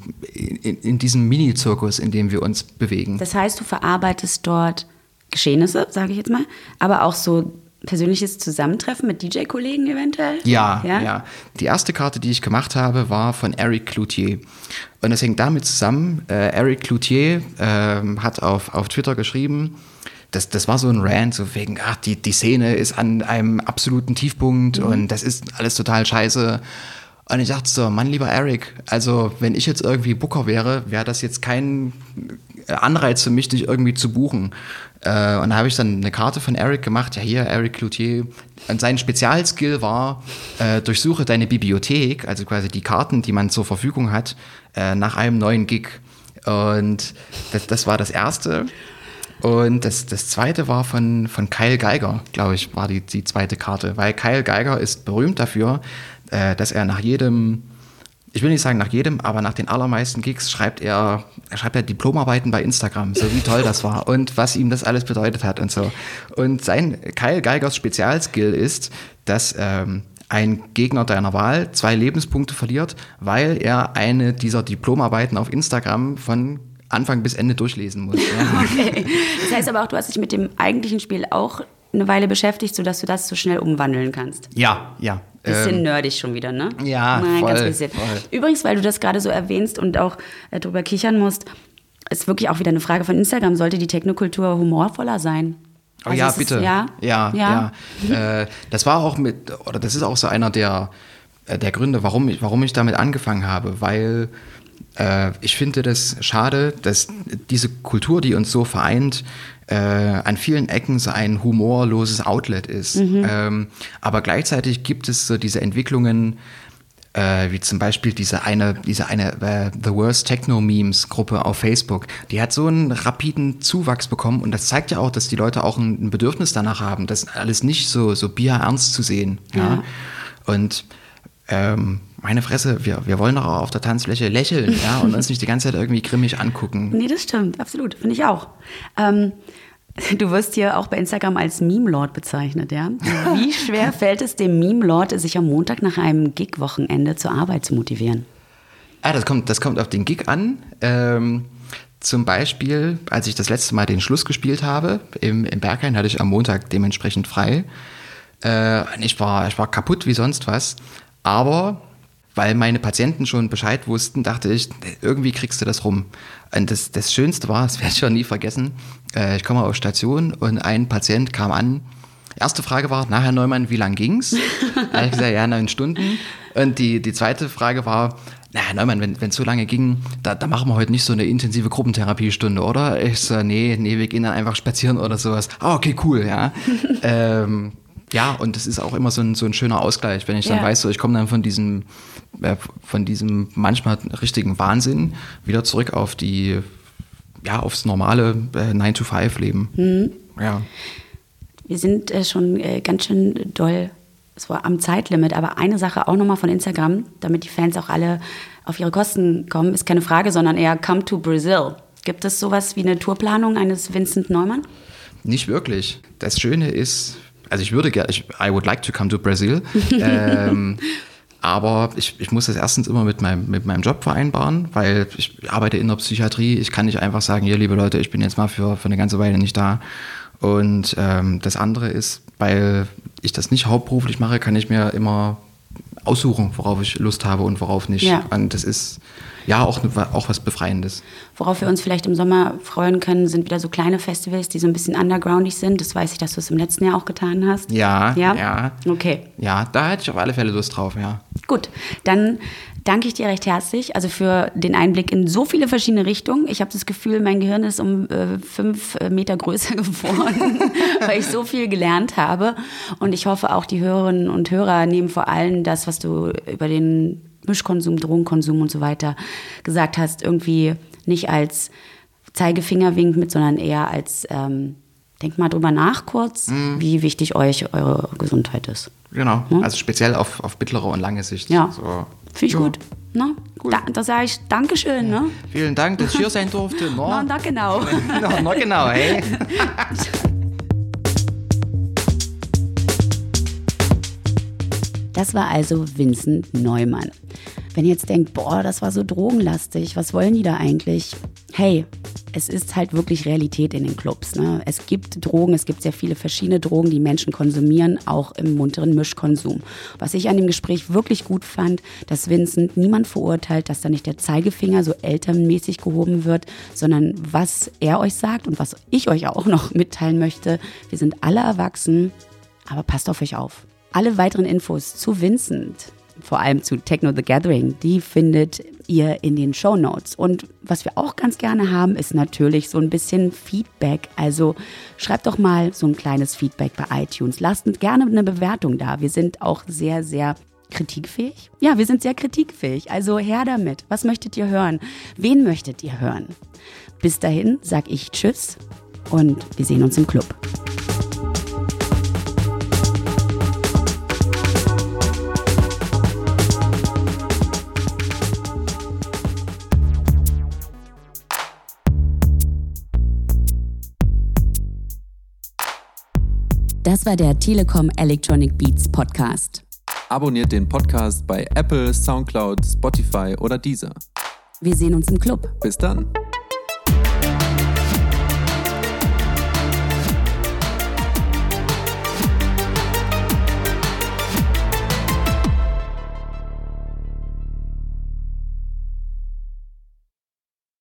diesem Mini-Zirkus, in dem wir uns bewegen. Das heißt, du verarbeitest dort Geschehnisse, sage ich jetzt mal, aber auch so persönliches Zusammentreffen mit DJ-Kollegen eventuell? Ja. Die erste Karte, die ich gemacht habe, war von Eric Cloutier. Und das hängt damit zusammen, Eric Cloutier hat auf Twitter geschrieben, das war so ein Rant, so wegen, die Szene ist an einem absoluten Tiefpunkt und das ist alles total scheiße. Und ich dachte so, Mann, lieber Eric, also wenn ich jetzt irgendwie Booker wäre das jetzt kein Anreiz für mich, dich irgendwie zu buchen. Und da habe ich dann eine Karte von Eric gemacht, ja hier, Eric Cloutier. Und sein Spezialskill war, durchsuche deine Bibliothek, also quasi die Karten, die man zur Verfügung hat, nach einem neuen Gig. Und das war das Erste. Und das Zweite war von Kyle Geiger, glaube ich, war die zweite Karte. Weil Kyle Geiger ist berühmt dafür, dass er nach jedem, ich will nicht sagen nach jedem, aber nach den allermeisten Gigs schreibt er Diplomarbeiten bei Instagram, so wie toll das war und was ihm das alles bedeutet hat und so. Und sein Kyle Geigers Spezialskill ist, dass ein Gegner deiner Wahl 2 Lebenspunkte verliert, weil er eine dieser Diplomarbeiten auf Instagram von Anfang bis Ende durchlesen muss. Ja. Okay. Das heißt aber auch, du hast dich mit dem eigentlichen Spiel auch eine Weile beschäftigt, sodass du das so schnell umwandeln kannst. Ja. Bisschen nerdig schon wieder, ne? Ja, voll, ganz bisschen. Voll. Übrigens, weil du das gerade so erwähnst und auch drüber kichern musst, ist wirklich auch wieder eine Frage von Instagram. Sollte die Technokultur humorvoller sein? Oh also ja, bitte. Ja. Das war auch das ist auch so einer der Gründe, warum ich damit angefangen habe, weil ich finde das schade, dass diese Kultur, die uns so vereint, an vielen Ecken so ein humorloses Outlet ist. Aber gleichzeitig gibt es so diese Entwicklungen, wie zum Beispiel diese eine The Worst Techno Memes Gruppe auf Facebook. Die hat so einen rapiden Zuwachs bekommen und das zeigt ja auch, dass die Leute auch ein Bedürfnis danach haben, das alles nicht so bierernst zu sehen. Ja? Und meine Fresse, wir wollen doch auch auf der Tanzfläche lächeln, ja, und uns nicht die ganze Zeit irgendwie grimmig angucken. Nee, das stimmt, absolut, finde ich auch. Du wirst hier auch bei Instagram als Meme-Lord bezeichnet, ja? Wie schwer fällt es dem Meme-Lord, sich am Montag nach einem Gig-Wochenende zur Arbeit zu motivieren? Das kommt auf den Gig an. Zum Beispiel, als ich das letzte Mal den Schluss gespielt habe, im Berghain, hatte ich am Montag dementsprechend frei. Ich war kaputt wie sonst was, aber weil meine Patienten schon Bescheid wussten, dachte ich, irgendwie kriegst du das rum. Und das Schönste war, das werde ich auch nie vergessen, ich komme auf Station und ein Patient kam an. Erste Frage war, Herr Neumann, wie lang ging's? Da habe ich gesagt, ja, 9 Stunden. Und die zweite Frage war, Neumann, wenn es so lange ging, da machen wir heute nicht so eine intensive Gruppentherapiestunde, oder? Ich so, nee, wir gehen dann einfach spazieren oder sowas. Okay, cool, ja. Ja, und das ist auch immer so ein schöner Ausgleich, wenn ich dann weiß, so, ich komme dann von diesem manchmal richtigen Wahnsinn wieder zurück auf aufs normale 9-to-5-Leben. Mhm. Ja. Wir sind schon ganz schön doll am Zeitlimit, aber eine Sache auch nochmal von Instagram, damit die Fans auch alle auf ihre Kosten kommen, ist keine Frage, sondern eher come to Brazil. Gibt es sowas wie eine Tourplanung eines Vincent Neumann? Nicht wirklich. Das Schöne ist, also I would like to come to Brazil, aber ich muss das erstens immer mit meinem Job vereinbaren, weil ich arbeite in der Psychiatrie. Ich kann nicht einfach sagen, hier, liebe Leute, ich bin jetzt mal für eine ganze Weile nicht da. Und das andere ist, weil ich das nicht hauptberuflich mache, kann ich mir immer aussuchen, worauf ich Lust habe und worauf nicht. Ja. Und das ist ja auch was Befreiendes. Worauf wir uns vielleicht im Sommer freuen können, sind wieder so kleine Festivals, die so ein bisschen undergroundig sind. Das weiß ich, dass du es im letzten Jahr auch getan hast. Ja. Okay. Ja, da hätte ich auf alle Fälle Lust drauf, ja. Gut, dann danke ich dir recht herzlich, also für den Einblick in so viele verschiedene Richtungen. Ich habe das Gefühl, mein Gehirn ist um 5 Meter größer geworden, weil ich so viel gelernt habe. Und ich hoffe, auch die Hörerinnen und Hörer nehmen vor allem das, was du über den Mischkonsum, Drogenkonsum und so weiter gesagt hast, irgendwie nicht als Zeigefingerwink mit, sondern eher als, denkt mal drüber nach kurz, wie wichtig euch eure Gesundheit ist. Genau, also speziell auf mittlere und lange Sicht. Ja, so. Finde ich gut. Na, gut. Da sage ich Dankeschön. Ne? Vielen Dank, dass ich hier sein durfte. Na, genau. Na, genau, hey. Das war also Vincent Neumann. Wenn ihr jetzt denkt, boah, das war so drogenlastig, was wollen die da eigentlich? Hey, es ist halt wirklich Realität in den Clubs. Ne? Es gibt Drogen, es gibt sehr viele verschiedene Drogen, die Menschen konsumieren, auch im munteren Mischkonsum. Was ich an dem Gespräch wirklich gut fand, dass Vincent niemand verurteilt, dass da nicht der Zeigefinger so elternmäßig gehoben wird, sondern was er euch sagt und was ich euch auch noch mitteilen möchte, wir sind alle erwachsen, aber passt auf euch auf. Alle weiteren Infos zu Vincent, vor allem zu Techno The Gathering, die findet ihr in den Shownotes. Und was wir auch ganz gerne haben, ist natürlich so ein bisschen Feedback. Also schreibt doch mal so ein kleines Feedback bei iTunes. Lasst gerne eine Bewertung da. Wir sind auch sehr, sehr kritikfähig. Ja, wir sind sehr kritikfähig. Also her damit. Was möchtet ihr hören? Wen möchtet ihr hören? Bis dahin sag ich Tschüss und wir sehen uns im Club. Das war der Telekom Electronic Beats Podcast. Abonniert den Podcast bei Apple, Soundcloud, Spotify oder Deezer. Wir sehen uns im Club. Bis dann.